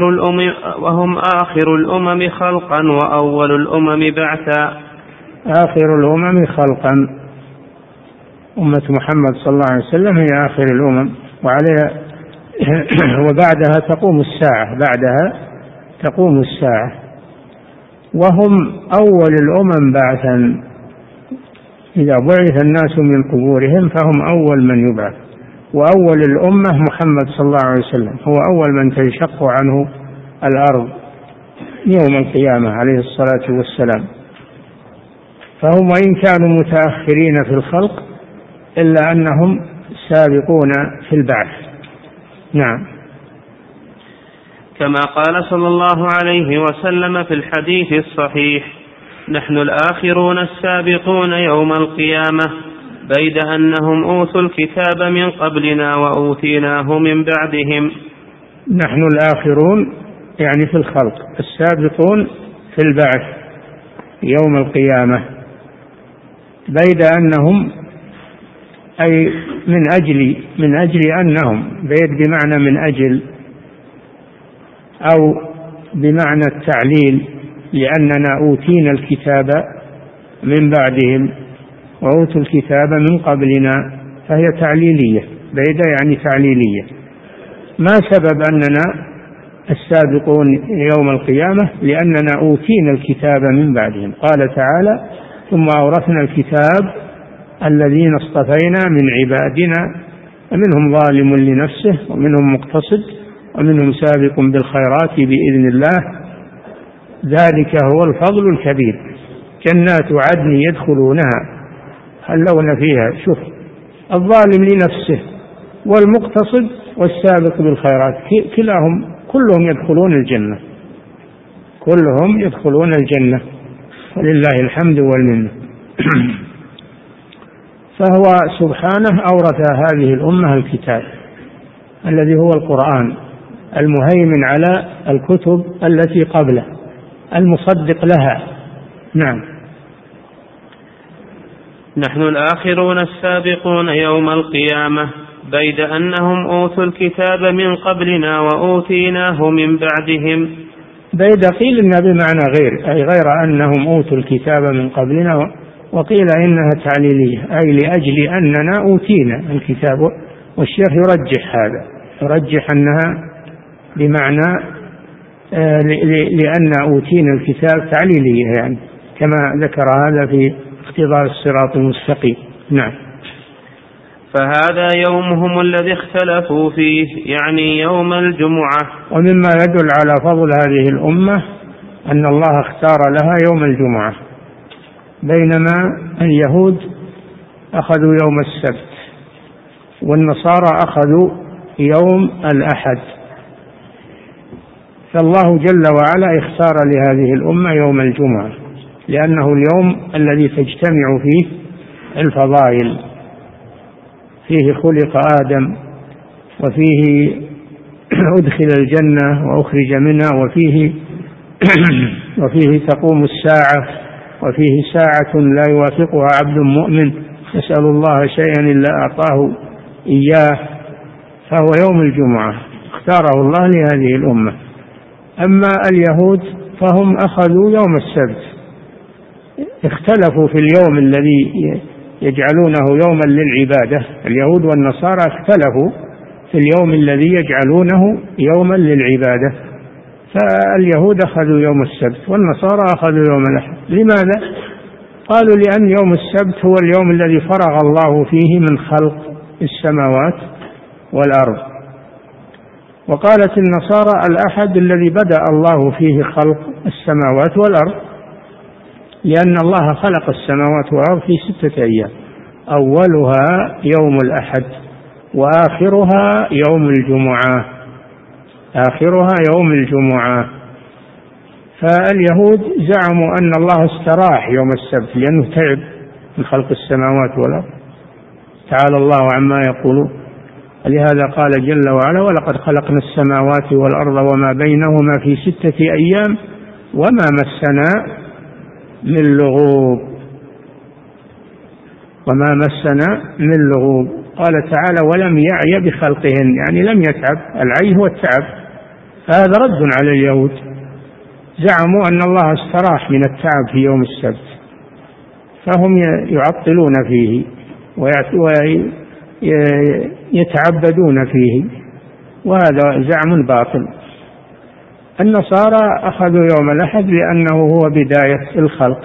آخر الأمم خلقا وأول الأمم بعثا. آخر الأمم خلقا، أمة محمد صلى الله عليه وسلم هي آخر الأمم، وعليها وبعدها تقوم الساعة. وهم أول الأمم بعثا، إذا بعث الناس من قبورهم فهم أول من يبعث. وأول الأمة محمد صلى الله عليه وسلم هو أول من تنشق عنه الأرض يوم القيامة عليه الصلاة والسلام. فهم وإن كانوا متأخرين في الخلق إلا أنهم سابقون في البعث. نعم. كما قال صلى الله عليه وسلم في الحديث الصحيح: نحن الآخرون السابقون يوم القيامة، بيد أنهم أوتوا الكتاب من قبلنا وأوتيناه من بعدهم. نحن الآخرون يعني في الخلق، السابقون في البعث يوم القيامة، بيد أنهم أي من أجل أنهم، بيد بمعنى من أجل أو بمعنى التعليل، لأننا أوتينا الكتاب من بعدهم وأوتوا الكتاب من قبلنا، فهي تعليلية، بيد يعني تعليلية. ما سبب أننا السابقون يوم القيامة؟ لأننا أوتينا الكتاب من بعدهم. قال تعالى: ثم أورثنا الكتاب الذين اصطفينا من عبادنا ومنهم ظالم لنفسه ومنهم مقتصد ومنهم سابق بالخيرات بإذن الله، ذلك هو الفضل الكبير. جنات عدن يدخلونها يحلون فيها. شوف، الظالم لنفسه والمقتصد والسابق بالخيرات كلهم يدخلون الجنة، ولله الحمد والمنة. فهو سبحانه أورث هذه الأمة الكتاب الذي هو القرآن، المهيمن على الكتب التي قبله، المصدق لها. نعم. نحن الآخرون السابقون يوم القيامة، بيد أنهم أوتوا الكتاب من قبلنا وأوتيناه من بعدهم. بيد قيل إن بمعنى غير، أي غير أنهم أوتوا الكتاب من قبلنا، وقيل إنها تعليلية أي لأجل أننا أوتينا الكتاب، والشيخ يرجح هذا، يرجح أنها بمعنى لأن أوتينا الكتاب تعليلية، يعني كما ذكر هذا في اقتضاء الصراط المستقيم. نعم. فهذا يومهم الذي اختلفوا فيه، يعني يوم الجمعة. ومما يدل على فضل هذه الأمة أن الله اختار لها يوم الجمعة، بينما اليهود أخذوا يوم السبت والنصارى أخذوا يوم الأحد، فالله جل وعلا اختار لهذه الأمة يوم الجمعة لأنه اليوم الذي تجتمع فيه الفضائل، فيه خلق آدم، وفيه أدخل الجنة وأخرج منها، وفيه تقوم الساعة، وفيه ساعة لا يوافقها عبد مؤمن يسأل الله شيئا إلا أعطاه إياه، فهو يوم الجمعة اختاره الله لهذه الأمة. أما اليهود فهم أخذوا يوم السبت، اختلفوا في اليوم الذي يجعلونه يوما للعبادة، اليهود والنصارى اختلفوا في اليوم الذي يجعلونه يوما للعبادة، فاليهود أخذوا يوم السبت والنصارى أخذوا يوم الأحد. لماذا؟ قالوا لأن يوم السبت هو اليوم الذي فرغ الله فيه من خلق السماوات والأرض، وقالت النصارى الأحد الذي بدأ الله فيه خلق السماوات والأرض، لأن الله خلق السماوات والأرض في 6 أيام، أولها يوم الأحد وآخرها يوم الجمعة، آخرها يوم الجمعة. فاليهود زعموا أن الله استراح يوم السبت لأنه تعب من خلق السماوات والأرض، تعالى الله عما يقولون. لهذا قال جل وعلا: ولقد خلقنا السماوات والأرض وما بينهما في 6 أيام وما مسنا من لغوب، وما مسنا من لغوب. قال تعالى: ولم يعي بخلقهن، يعني لم يتعب، العي هو التعب. فهذا رد على اليهود، زعموا أن الله استراح من التعب في يوم السبت، فهم يعطلون فيه ويتعبدون فيه، وهذا زعم باطل. النصارى أخذوا يوم الأحد لأنه هو بداية الخلق،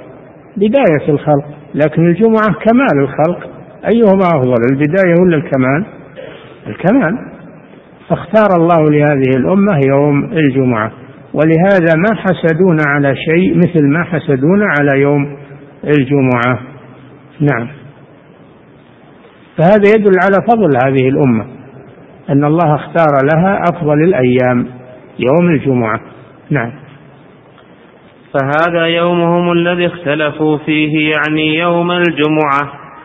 لكن الجمعة كمال الخلق، أيهما أفضل، البداية ولا الكمال؟ الكمال. فاختار الله لهذه الأمة يوم الجمعة، ولهذا ما حسدون على شيء مثل ما حسدون على يوم الجمعة. نعم. فهذا يدل على فضل هذه الأمة، أن الله اختار لها أفضل الأيام يوم الجمعة. نعم. فهذا يومهم الذي اختلفوا فيه، يعني يوم الجمعة.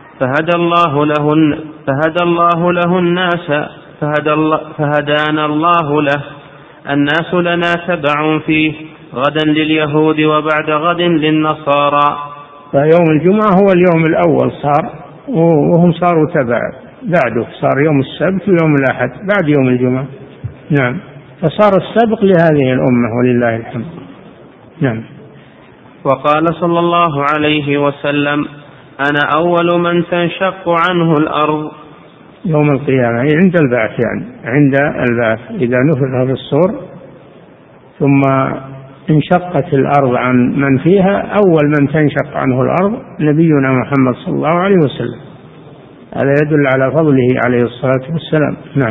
فهدانا الله له. الناس لنا تبع فيه، غدا لليهود وبعد غد للنصارى. فيوم الجمعة هو اليوم الأول صار، وهم صاروا تبع بعده، صار يوم السبت ويوم الأحد بعد يوم الجمعة. نعم. فصار السبق لهذه الأمة ولله الحمد. نعم. وقال صلى الله عليه وسلم: أنا أول من تنشق عنه الأرض يوم القيامة، عند البعث، يعني عند البعث إذا نفخ في الصور ثم انشقت الأرض عن من فيها، أول من تنشق عنه الأرض نبينا محمد صلى الله عليه وسلم. هذا يدل على فضله عليه الصلاة والسلام. نعم.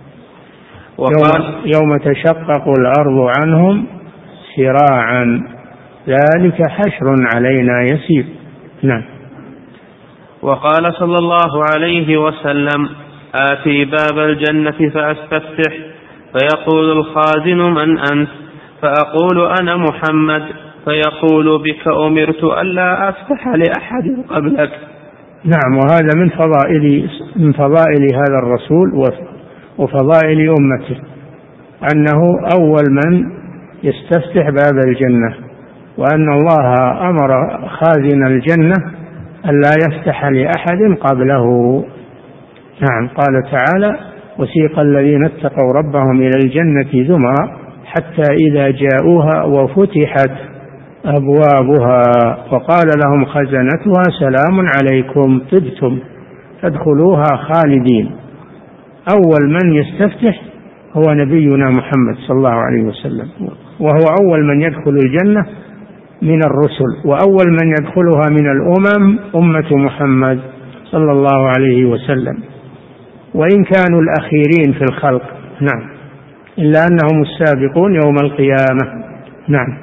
يوم تشقق الأرض عنهم سراعا ذلك حشر علينا يسير. نعم. وقال صلى الله عليه وسلم: آتي باب الجنة فأستفتح، فيقول الخازن: من أنت؟ فأقول: أنا محمد. فيقول: بك أمرت ألا أفتح لأحد قبلك. نعم. وهذا من فضائل هذا الرسول وفضائل أمته، أنه أول من يستفتح باب الجنة، وأن الله أمر خازن الجنة ألا يفتح لأحد قبله. نعم. قال تعالى: وسيق الذين اتقوا ربهم إلى الجنة زمرا حتى إذا جاءوها وفتحت أبوابها وقال لهم خزنتها سلام عليكم طبتم فادخلوها خالدين. أول من يستفتح هو نبينا محمد صلى الله عليه وسلم، وهو أول من يدخل الجنة من الرسل، وأول من يدخلها من الأمم أمة محمد صلى الله عليه وسلم، وإن كانوا الأخيرين في الخلق. نعم. إلا أنهم السابقون يوم القيامة. نعم.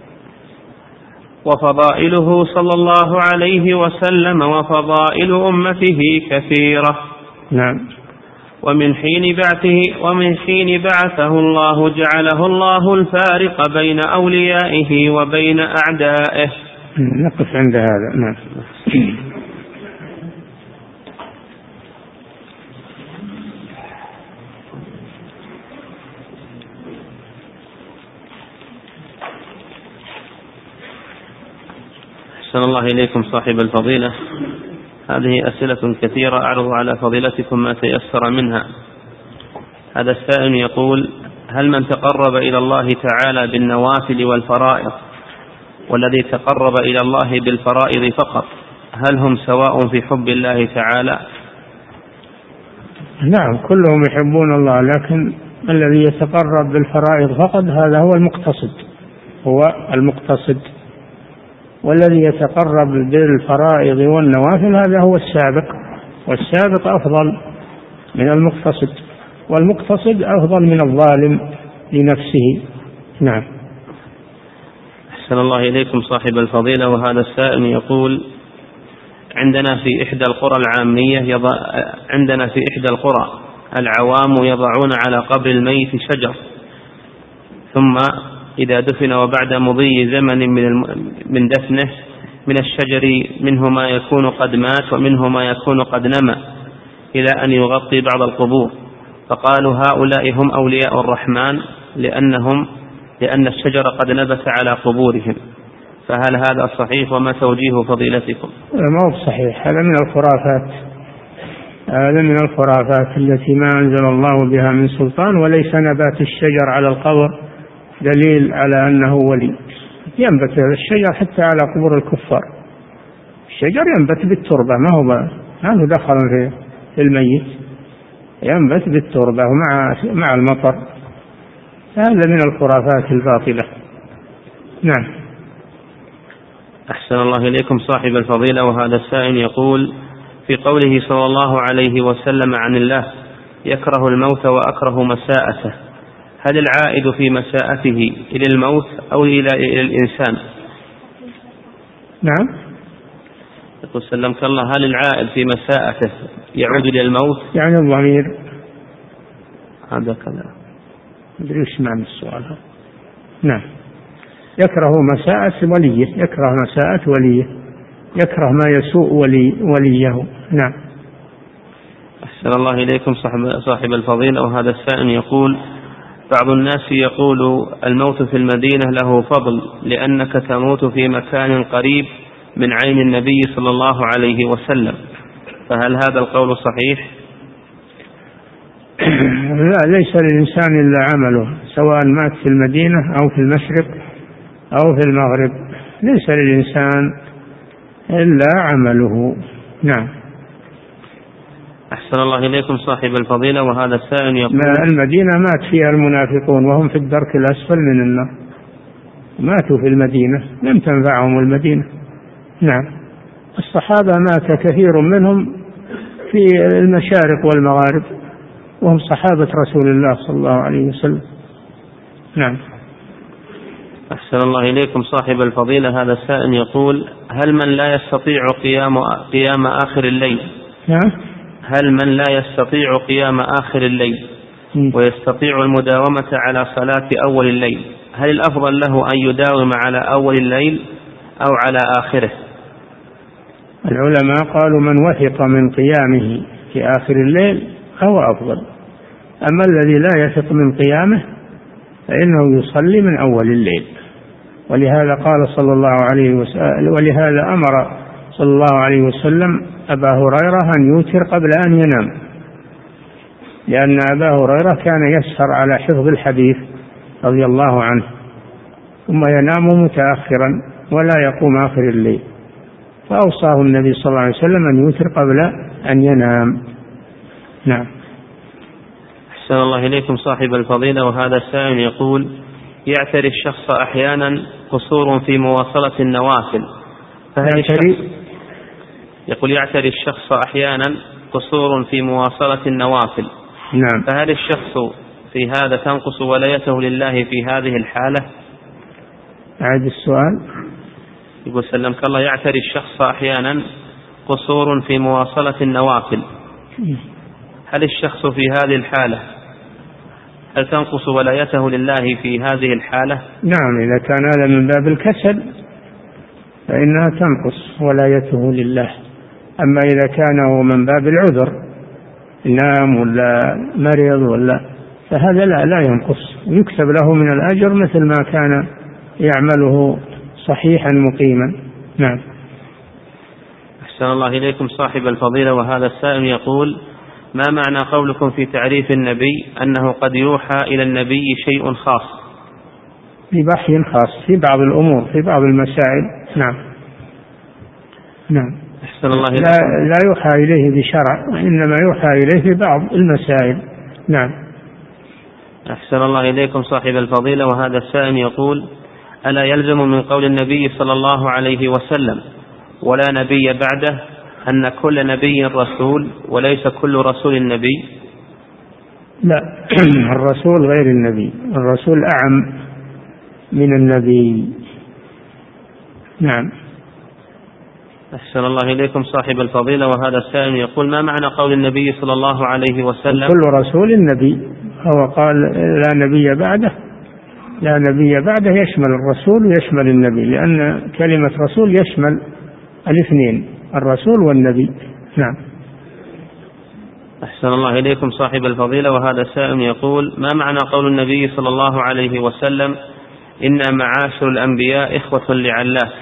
وفضائله صلى الله عليه وسلم وفضائل أمته كثيرة. نعم. ومن حين بعثه الله جعله الله الفارق بين أوليائه وبين أعدائه. نقف عند هذا. نعم. أحسن الله إليكم صاحب الفضيلة. هذه أسئلة كثيرة أعرض على فضيلتكم ما تيسر منها. هذا السائل يقول: هل من تقرب إلى الله تعالى بالنوافل والفرائض والذي تقرب إلى الله بالفرائض فقط هل هم سواء في حب الله تعالى؟ نعم، كلهم يحبون الله، لكن الذي يتقرب بالفرائض فقط هذا هو المقتصد، والذي يتقرب بالفرائض والنوافل هذا هو السابق، والسابق أفضل من المقتصد، والمقتصد أفضل من الظالم لنفسه. نعم. أحسن الله إليكم صاحب الفضيلة. وهذا السائل يقول: عندنا في إحدى القرى العوام يضعون على قبر الميت شجر، ثم إذا دفن وبعد مضي زمن من دفنه من الشجر منه ما يكون قد مات ومنه ما يكون قد نمى إلى أن يغطي بعض القبور، فقالوا هؤلاء هم أولياء الرحمن لأن الشجر قد نبت على قبورهم، فهل هذا صحيح وما توجيه فضيلتكم؟ ما هو صحيح، هذا من الخرافات التي ما أنزل الله بها من سلطان، وليس نبات الشجر على القبر دليل على أنه ولي. ينبت الشجر حتى على قبور الكفار، الشجر ينبت بالتربة، ما له دخل في الميت، ينبت بالتربة مع المطر. هذا من الخرافات الباطلة. نعم. أحسن الله إليكم صاحب الفضيلة. وهذا السائل يقول: في قوله صلى الله عليه وسلم عن الله: يكره الموت وأكره مساءته، هل العائد في مساءته إلى الموت أو إلى الإنسان؟ نعم. يقول سلمك الله: هل العائد في مساءته يعود إلى الموت؟ يعني الضمير هذا كذا، أدري إيش معنى السؤال. نعم. يكره مساءة وليه، يكره مساءة وليه، يكره ما يسوء وليه. نعم. أحسن الله إليكم صاحب الفضيلة. وهذا السائل يقول: بعض الناس يقول الموت في المدينة له فضل لأنك تموت في مكان قريب من عين النبي صلى الله عليه وسلم، فهل هذا القول صحيح؟ لا، ليس للإنسان إلا عمله، سواء مات في المدينة أو في المشرق أو في المغرب، ليس للإنسان إلا عمله. نعم. أحسن الله إليكم صاحب الفضيلة. وهذا السائل يقول: المدينة مات فيها المنافقون وهم في الدرك الأسفل من النار، ماتوا في المدينة، لم تنفعهم المدينة. نعم. الصحابة مات كثير منهم في المشارق والمغارب وهم صحابة رسول الله صلى الله عليه وسلم. نعم. أحسن الله إليكم صاحب الفضيلة. هذا السائل يقول: هل من لا يستطيع قيام آخر الليل هل من لا يستطيع قيام آخر الليل ويستطيع المداومة على صلاة أول الليل، هل الأفضل له أن يداوم على أول الليل أو على آخره؟ العلماء قالوا من وثق من قيامه في آخر الليل هو أفضل، أما الذي لا يثق من قيامه فإنه يصلي من أول الليل. ولهذا قال صلى الله عليه وسلم، ولهذا أمر صلى الله عليه وسلم أبا هريرة أن يوتر قبل أن ينام، لأن أبا هريرة كان يسهر على حفظ الحديث رضي الله عنه، ثم ينام متأخرا ولا يقوم آخر الليل، فأوصاه النبي صلى الله عليه وسلم أن يوتر قبل أن ينام. نعم. أحسن الله إليكم صاحب الفضيلة، وهذا السائل يقول: يعتري الشخص أحيانا قصور في مواصلة النوافل، يعتري الشخص أحيانا قصور في مواصلة النوافل. نعم. فهل الشخص في هذا تنقص ولايته لله في هذه الحالة؟ أعد السؤال. يقول سلمك الله: يعتري الشخص أحيانا قصور في مواصلة النوافل، هل الشخص في هذه الحالة هل تنقص ولايته لله في هذه الحالة؟ نعم، إذا كان هذا من باب الكسل فإنها تنقص ولايته لله. أما إذا كان هو من باب العذر، نام ولا مرض ولا، فهذا لا ينقص، يكتب له من الأجر مثل ما كان يعمله صحيحا مقيما. نعم. أحسن الله إليكم صاحب الفضيلة، وهذا السائل يقول: ما معنى قولكم في تعريف النبي أنه قد يوحى إلى النبي شيء خاص؟ بوحي خاص في بعض الأمور، في بعض المسائل. نعم. نعم. أحسن الله إليكم. لا يوحى إليه بشرع، وإنما يوحى إليه في بعض المسائل. نعم. أحسن الله إليكم صاحب الفضيلة، وهذا السائل يقول: ألا يلزم من قول النبي صلى الله عليه وسلم: ولا نبي بعده، أن كل نبي رسول وليس كل رسول نبي؟ لا، الرسول غير النبي، الرسول أعم من النبي. نعم. أحسن الله إليكم صاحب الفضيلة، وهذا السائل يقول: ما معنى قول النبي صلى الله عليه وسلم: كل رسول النبي؟ هو قال لا نبي بعده، لا نبي بعده يشمل الرسول ويشمل النبي، لأن كلمة رسول يشمل الاثنين، الرسول والنبي. نعم. أحسن الله إليكم صاحب الفضيلة، وهذا السائل يقول: ما معنى قول النبي صلى الله عليه وسلم: إن معاشر الأنبياء إخوة لعلات؟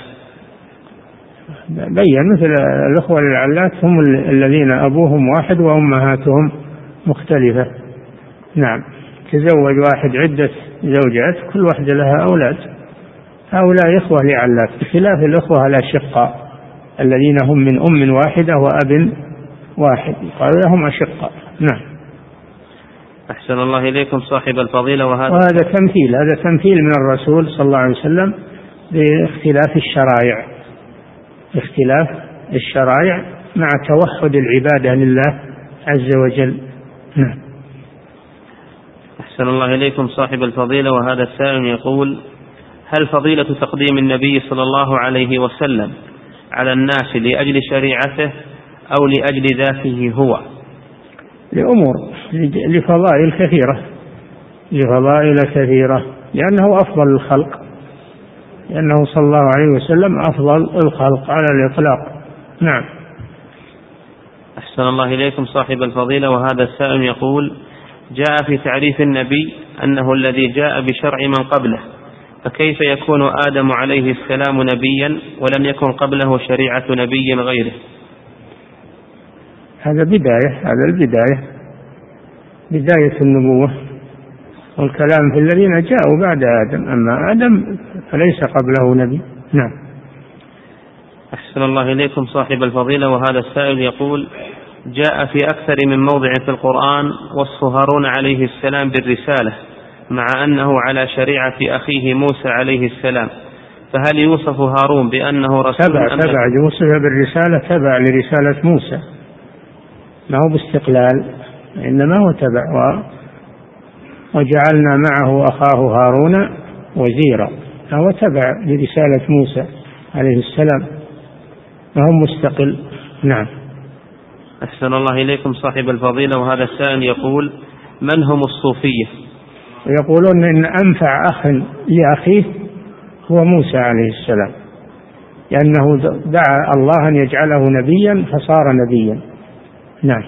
بين مثل الأخوة للعلات هم الذين أبوهم واحد وأمهاتهم مختلفة. نعم. تزوج واحد عدة زوجات، كل واحدة لها أولاد، هؤلاء إخوة لعلات، بخلاف الأخوة الأشقاء الذين هم من أم واحدة وأب واحد، قال لهم أشقاء. نعم. أحسن الله إليكم صاحب الفضيلة، وهذا تمثيل، هذا تمثيل من الرسول صلى الله عليه وسلم باختلاف الشرائع، اختلاف الشرائع مع توحد العبادة لله عز وجل. نعم. أحسن الله إليكم صاحب الفضيلة، وهذا السائل يقول: هل فضيلة تقديم النبي صلى الله عليه وسلم على الناس لأجل شريعته أو لأجل ذاته هو؟ لأمور، لفضائل كثيرة، لفضائل كثيرة، لأنه أفضل الخلق، لأنه صلى الله عليه وسلم أفضل الخلق على الإطلاق. نعم. أحسن الله إليكم صاحب الفضيلة، وهذا السائل يقول: جاء في تعريف النبي أنه الذي جاء بشرع من قبله، فكيف يكون آدم عليه السلام نبيا ولم يكن قبله شريعة نبي غيره؟ هذا بداية، هذا البداية، بداية النبوة، والكلام في الذين جاءوا بعد آدم، أما آدم فليس قبله نبي. نعم. أحسن الله إليكم صاحب الفضيلة، وهذا السائل يقول: جاء في أكثر من موضع في القرآن وصف هارون عليه السلام بالرسالة، مع أنه على شريعة أخيه موسى عليه السلام، فهل يوصف هارون بأنه رسول؟ تبع يوصف بالرسالة، تبع لرسالة موسى، ما هو باستقلال، إنما هو تبع. وجعلنا معه أخاه هارون وزيرا، فهو تبع لرسالة موسى عليه السلام، وهو مستقل. نعم. أحسن الله إليكم صاحب الفضيلة، وهذا السائل يقول: من هم الصوفية؟ يقولون إن أنفع أخ لأخيه هو موسى عليه السلام، لأنه دعا الله أن يجعله نبيا فصار نبيا. نعم.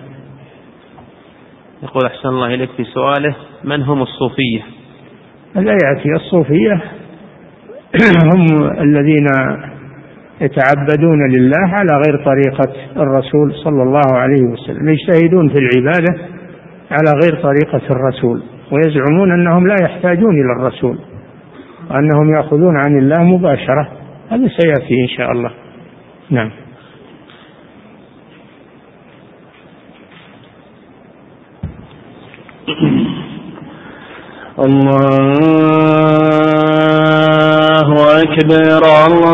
يقول: أحسن الله إليك في سؤاله: من هم الصوفية؟ لا يأتي. الصوفية هم الذين يتعبدون لله على غير طريقة الرسول صلى الله عليه وسلم، يجتهدون في العبادة على غير طريقة الرسول، ويزعمون أنهم لا يحتاجون إلى الرسول وأنهم يأخذون عن الله مباشرة. هذا سيأتي إن شاء الله. نعم. الله أكبر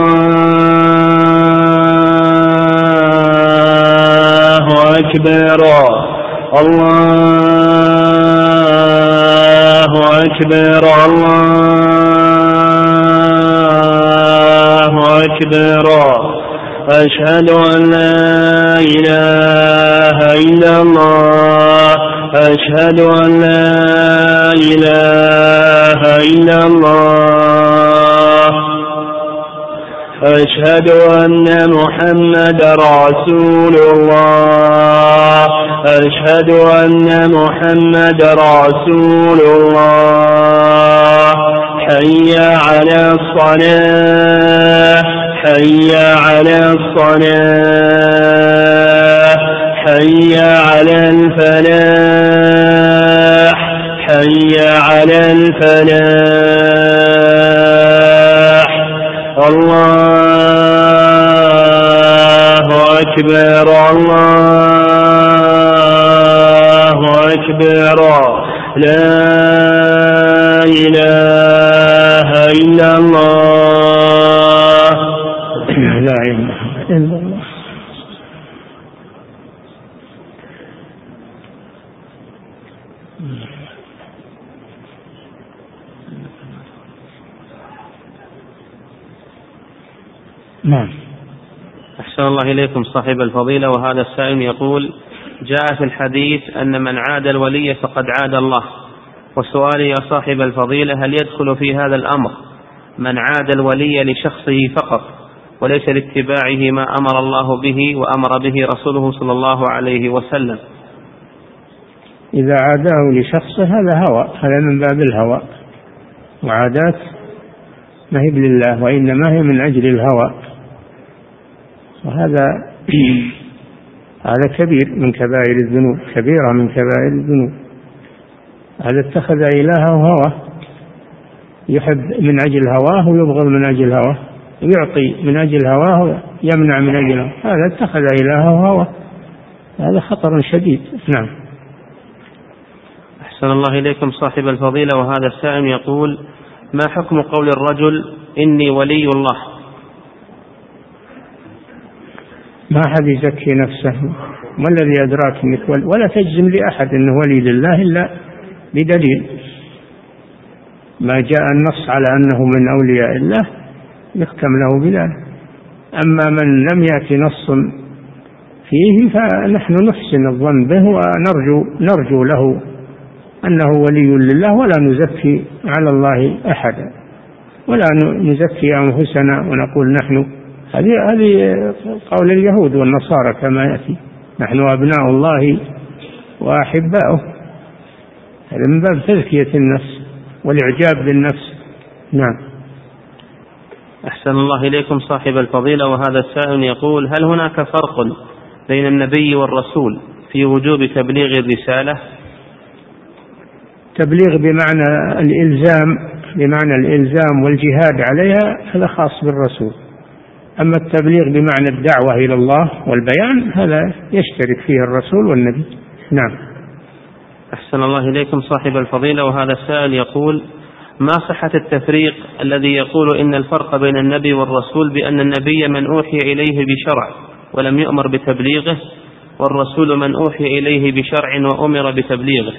الله أكبر الله أكبر الله أكبر. أشهد أن لا إله إلا الله أشهد أن لا إله إلا الله أشهد أن محمدا رسول الله أشهد أن محمدا رسول الله. حي على الصلاة حي على الصلاة حي على الفلاح حي على الفلاح. الله أكبر الله أكبر. لا إله إلا الله لا إله إلا الله. نعم. أحسن الله إليكم صاحب الفضيلة. وهذا السائل يقول: جاء في الحديث أن من عاد الولي فقد عاد الله، وسؤالي يا صاحب الفضيلة: هل يدخل في هذا الأمر من عاد الولي لشخصه فقط وليس لاتباعه ما أمر الله به وأمر به رسوله صلى الله عليه وسلم؟ إذا عاداه لشخصه هذا هوى، هذا من باب الهوى، وعادات ما هي لله وإنما هي من أجل الهوى، وهذا كبير من كبائر الذنوب، كبيرة من كبائر الذنوب. هذا اتخذ إلهه هوى، يحب من أجل هواه ويبغض من أجل هواه، يعطي من أجل هواه يمنع من أجل هواه، هذا اتخذ إلهه هوى، هذا خطر شديد. نعم. أحسن الله إليكم صاحب الفضيلة. وهذا السائل يقول: ما حكم قول الرجل إني ولي الله؟ ما أحد يزكي نفسه، ما الذي أدراك أنك ولا تجزم لأحد أنه ولي لله إلا بدليل. ما جاء النص على أنه من أولياء الله يختم له بذلك، أما من لم يأتي نص فيه فنحن نحسن الظن به ونرجو له أنه ولي لله، ولا نزكي على الله أحدا، ولا نزكي أنفسنا ونقول نحن. هذه قول اليهود والنصارى كما يأتي: نحن أبناء الله وأحباؤه. هذا من باب تزكية النفس والإعجاب بالنفس. نعم. أحسن الله إليكم صاحب الفضيلة. وهذا السائل يقول: هل هناك فرق بين النبي والرسول في وجوب تبليغ الرسالة؟ تبليغ بمعنى الإلزام والجهاد عليها هذا خاص بالرسول، أما التبليغ بمعنى الدعوة إلى الله والبيان هذا يشترك فيه الرسول والنبي. نعم. أحسن الله إليكم صاحب الفضيلة. وهذا السائل يقول: ما صحة التفريق الذي يقول إن الفرق بين النبي والرسول بأن النبي من أوحي إليه بشرع ولم يؤمر بتبليغه، والرسول من أوحي إليه بشرع وأمر بتبليغه؟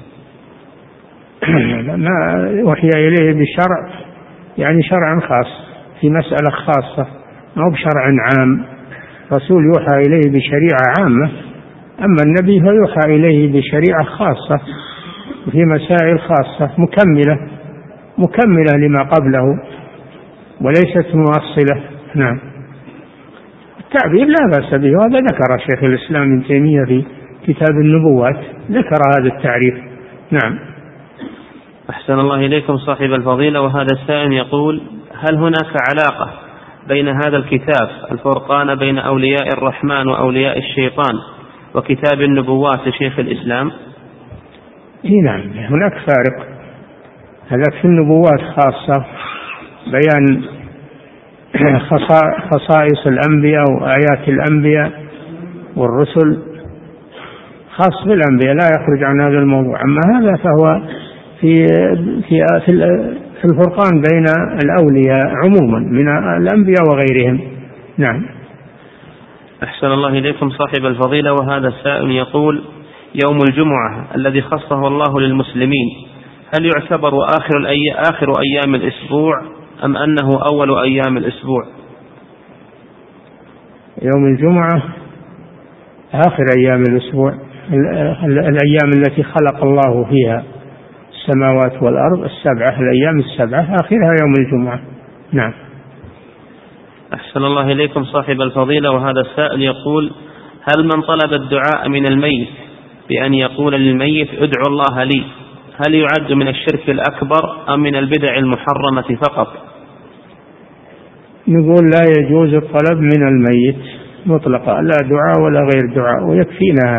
ما أوحي إليه بشرع يعني شرع خاص في مسألة خاصة، أو بشرع عام. رسول يوحى إليه بشريعة عامة، أما النبي فيوحى إليه بشريعة خاصة في مسائل خاصة مكملة لما قبله وليست مؤصلة. نعم. التعبير لا بأس به، وهذا ذكر شيخ الإسلام ابن تيمية في كتاب النبوات، ذكر هذا التعريف. نعم. أحسن الله إليكم صاحب الفضيلة. وهذا السائل يقول: هل هناك علاقة بين هذا الكتاب الفرقان بين أولياء الرحمن وأولياء الشيطان وكتاب النبوات لشيخ الإسلام؟ نعم هناك فارق، هذا في النبوات خاصة بيان خصائص الأنبياء وآيات الأنبياء والرسل، خاص بالأنبياء لا يخرج عن هذا الموضوع. أما هذا فهو في الفرقان بين الأولياء عموما من الأنبياء وغيرهم. نعم. أحسن الله إليكم صاحب الفضيلة، وهذا السائل يقول: يوم الجمعة الذي خصه الله للمسلمين هل يعتبر آخر أيام الأسبوع أم أنه أول أيام الأسبوع؟ يوم الجمعة آخر أيام الأسبوع، الأيام التي خلق الله فيها السماوات والأرض السبعة، الأيام السبعة آخرها يوم الجمعة. نعم. أحسن الله إليكم صاحب الفضيلة، وهذا السائل يقول: هل من طلب الدعاء من الميت بأن يقول للميت ادعو الله لي هل يعد من الشرك الأكبر أم من البدع المحرمة فقط؟ نقول لا يجوز الطلب من الميت مطلقا، لا دعاء ولا غير دعاء، ويكفينا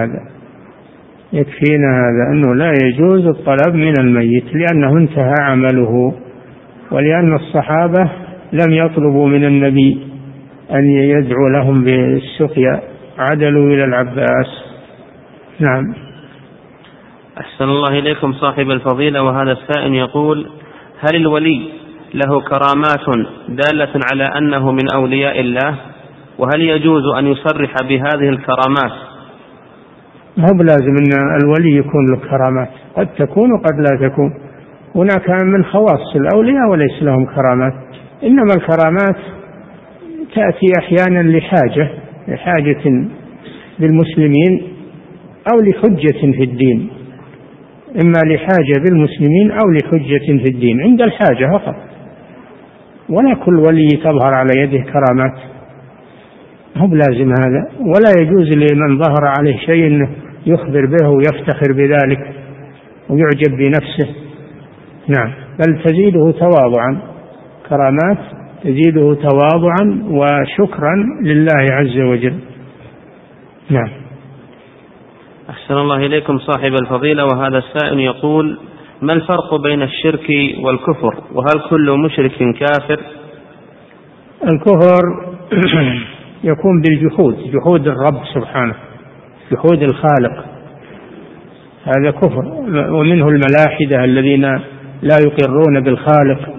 هذا أنه لا يجوز الطلب من الميت لأنه انتهى عمله، ولأن الصحابة لم يطلبوا من النبي أن يدعو لهم بالسقيا، عدلوا إلى العباس. نعم. أحسن الله إليكم صاحب الفضيلة، وهذا السائل يقول: هل الولي له كرامات دالة على أنه من أولياء الله؟ وهل يجوز أن يصرح بهذه الكرامات؟ ما هو بلازم أن الولي يكون له كرامات، قد تكون وقد لا تكون. هناك من خواص الأولياء وليس لهم كرامات، إنما الكرامات تأتي أحيانا لحاجة بالمسلمين أو لحجة في الدين، إما لحاجة بالمسلمين أو لحجة في الدين عند الحاجة فقط، ولا كل ولي تظهر على يده كرامات، هو بلازم هذا. ولا يجوز لمن ظهر عليه شيء أنه يخبر به ويفتخر بذلك ويعجب بنفسه. نعم، بل تزيده تواضعا، كرامات تزيده تواضعا وشكرا لله عز وجل. نعم. أحسن الله إليكم صاحب الفضيلة، وهذا السائل يقول: ما الفرق بين الشرك والكفر؟ وهل كل مشرك كافر؟ الكفر يكون بالجحود، جحود الرب سبحانه، جحود الخالق، هذا كفر. ومنه الملاحدة الذين لا يقرون بالخالق،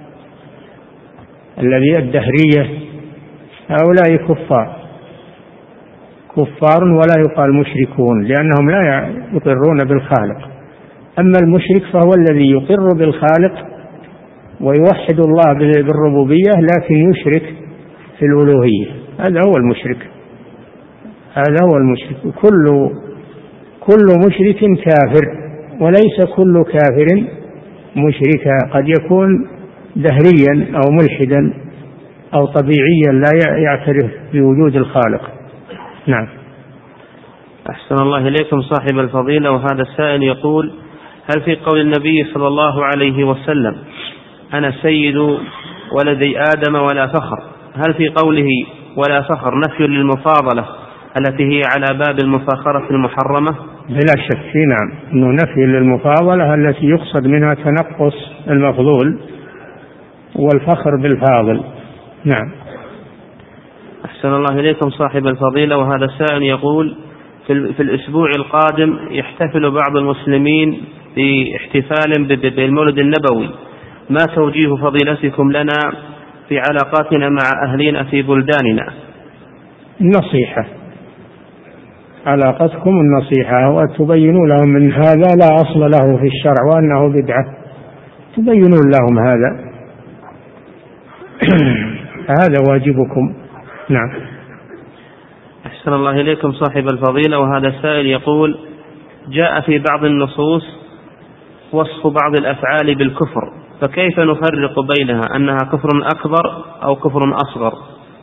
الذي الدهرية، هؤلاء كفار ولا يقال مشركون لأنهم لا يقرون بالخالق. أما المشرك فهو الذي يقر بالخالق ويوحد الله بالربوبية لكن يشرك في الألوهية، هذا هو المشرك. كل مشرك كافر، وليس كل كافر مشركا، قد يكون دهريا أو ملحدا أو طبيعيا لا يعترف بوجود الخالق. نعم. أحسن الله إليكم صاحب الفضيلة، وهذا السائل يقول: هل في قول النبي صلى الله عليه وسلم أنا سيد ولدي آدم ولا فخر، هل في قوله ولا فخر نفي للمفاضلة التي هي على باب المفاخرة المحرمة؟ بلا شك، نعم، أنه نفي للمفاضلة التي يقصد منها تنقص المفضول والفخر بالفاضل. نعم. أحسن الله إليكم صاحب الفضيلة، وهذا السائل يقول: في الأسبوع القادم يحتفل بعض المسلمين باحتفال بالمولد النبوي، ما توجيه فضيلتكم لنا في علاقاتنا مع أهلنا في بلداننا؟ النصيحة، علاقتكم النصيحة، وتبينوا لهم من هذا لا أصل له في الشرع وأنه بدعة، تبينون لهم هذا هذا واجبكم. نعم. أحسن الله إليكم صاحب الفضيلة، وهذا السائل يقول: جاء في بعض النصوص وصف بعض الأفعال بالكفر، فكيف نفرق بينها أنها كفر أكبر أو كفر أصغر؟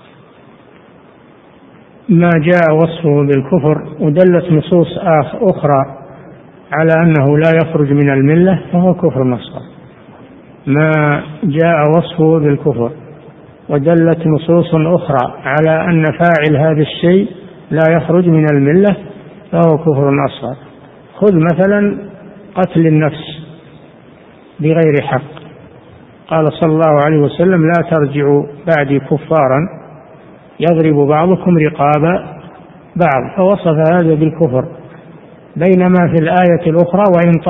ما جاء وصفه بالكفر ودلت نصوص أخرى على أنه لا يخرج من الملة فهو كفر أصغر. ما جاء وصفه بالكفر ودلت نصوص أخرى على أن فاعل هذا الشيء لا يخرج من الملة فهو كفر أصغر. خذ مثلا قتل النفس بغير حق. قال صلى الله عليه وسلم: لا ترجعوا بعدي كفارا يضرب بعضكم رقاب بعض، فوصف هذا بالكفر. بينما في الآية الأخرى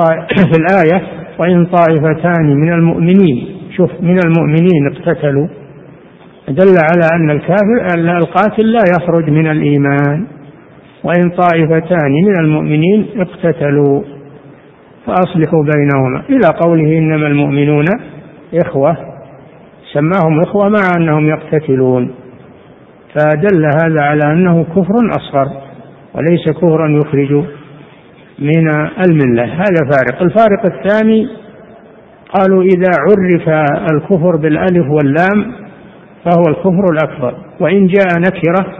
وإن طائفتان من المؤمنين، شوف، من المؤمنين اقتتلوا، دل على أن القاتل لا يخرج من الإيمان. وإن طائفتان من المؤمنين اقتتلوا فأصلحوا بينهما، إلى قوله: إنما المؤمنون إخوة، سماهم إخوة مع أنهم يقتتلون. فدل هذا على أنه كفر أصغر وليس كفرا يخرج من الملة. هذا فارق. الفارق الثاني قالوا: إذا عرف الكفر بالألف واللام فهو الكفر الأكبر، وإن جاء نكرة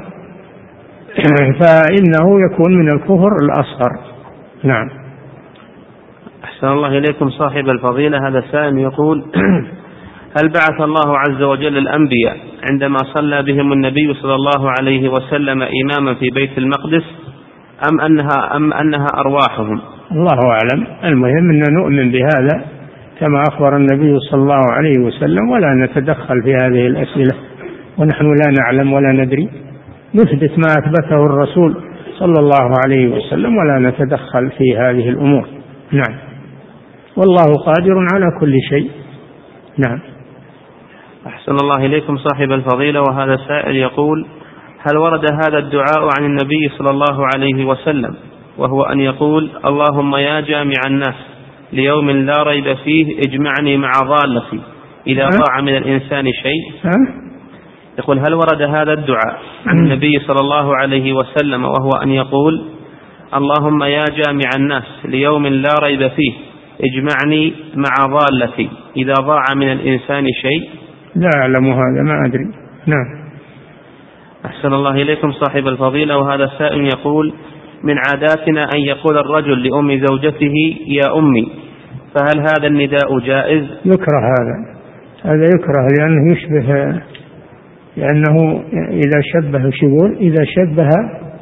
فإنه يكون من الكفر الأصغر. نعم. أحسن الله إليكم صاحب الفضيلة. هذا سائل يقول: هل بعث الله عز وجل الأنبياء عندما صلى بهم النبي صلى الله عليه وسلم إماما في بيت المقدس أم أنها أرواحهم؟ الله أعلم. المهم أن نؤمن بهذا كما أخبر النبي صلى الله عليه وسلم، ولا نتدخل في هذه الأسئلة، ونحن لا نعلم ولا ندري. نثبت ما أثبته الرسول صلى الله عليه وسلم ولا نتدخل في هذه الأمور. نعم. والله قادر على كل شيء. نعم. أحسن الله إليكم صاحب الفضيلة. وهذا سائل يقول: هل ورد هذا الدعاء عن النبي صلى الله عليه وسلم، وهو أن يقول: اللهم يا جامع الناس ليوم لا ريب فيه اجمعني مع ضالتي إذا ضاع من الإنسان شيء؟ يقول: هل ورد هذا الدعاء عن النبي صلى الله عليه وسلم وهو أن يقول: اللهم يا جامع الناس ليوم لا ريب فيه اجمعني مع ضالتي إذا ضاع من الإنسان شيء؟ لا أعلم هذا، ما أدري. نعم. أحسن الله إليكم صاحب الفضيلة. وهذا سائل يقول: من عاداتنا أن يقول الرجل لأم زوجته يا أمي، فهل هذا النداء جائز؟ يكره هذا يكره، لأنه يشبه، لأنه إذا شبه شبول إذا شبه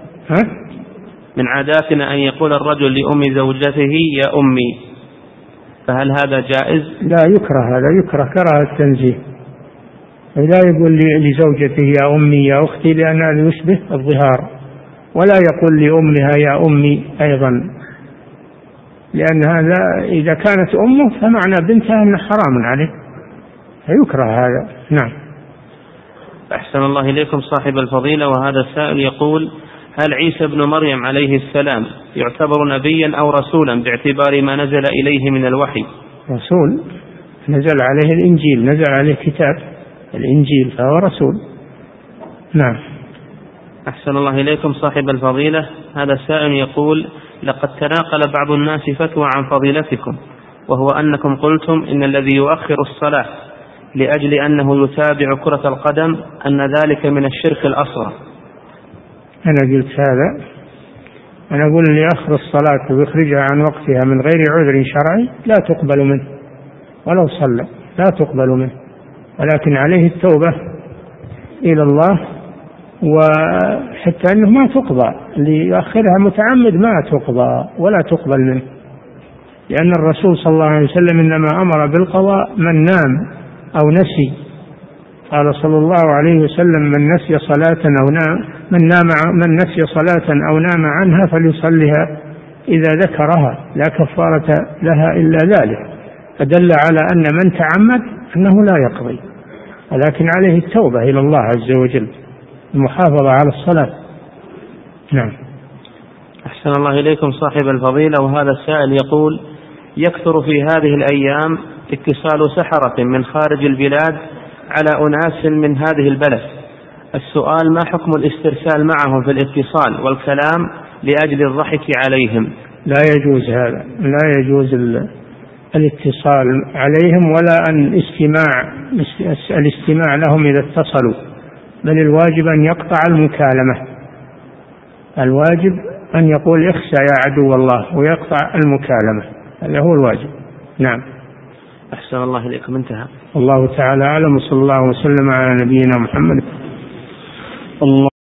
من عاداتنا أن يقول الرجل لأم زوجته يا أمي، فهل هذا جائز؟ لا، يكره هذا، يكره كراهة التنزيه. لا يقول لزوجته يا أمي يا أختي، لأن هذا يشبه الظهار. ولا يقول لأمها يا أمي أيضا، لأن هذا إذا كانت أمه فمعنى بنتها أنه حرام عليه، فيكره هذا. نعم. أحسن الله إليكم صاحب الفضيلة. وهذا السائل يقول: هل عيسى بن مريم عليه السلام يعتبر نبيا أو رسولا باعتبار ما نزل إليه من الوحي؟ رسول، نزل عليه الإنجيل، نزل عليه كتاب الإنجيل، فهو رسول. نعم. أحسن الله إليكم صاحب الفضيلة. هذا السائل يقول: لقد تناقل بعض الناس فتوى عن فضيلتكم، وهو أنكم قلتم إن الذي يؤخر الصلاة لأجل أنه يتابع كرة القدم أن ذلك من الشرك الأصغر. أنا قلت هذا؟ أنا أقول اللي يأخر الصلاة ويخرجها عن وقتها من غير عذر شرعي لا تقبل منه، ولو صلى لا تقبل منه، ولكن عليه التوبة إلى الله، وحتى أنه ما تقضى، اللي يؤخرها متعمد ما تقضى ولا تقبل منه، لأن الرسول صلى الله عليه وسلم إنما أمر بالقضاء من نام أو نسي. قال صلى الله عليه وسلم: من نسي صلاة من نسي صلاة أو نام عنها فليصلها إذا ذكرها لا كفارة لها إلا ذلك. فدل على أن من تعمد أنه لا يقضي، ولكن عليه التوبة إلى الله عز وجل، المحافظة على الصلاة. نعم. أحسن الله إليكم صاحب الفضيلة. وهذا السائل يقول: يكثر في هذه الأيام اتصال سحرة من خارج البلاد على أناس من هذه البلد. السؤال: ما حكم الاسترسال معهم في الاتصال والكلام لأجل الضحك عليهم؟ لا يجوز هذا، لا يجوز الاتصال عليهم ولا الاستماع لهم إذا اتصلوا، بل الواجب أن يقطع المكالمة. الواجب أن يقول: اخسى يا عدو الله، ويقطع المكالمة، هذا هو الواجب. نعم. أحسن الله إليكم. انتهى. الله تعالى أعلم، وصلى الله وسلم على نبينا محمد. الله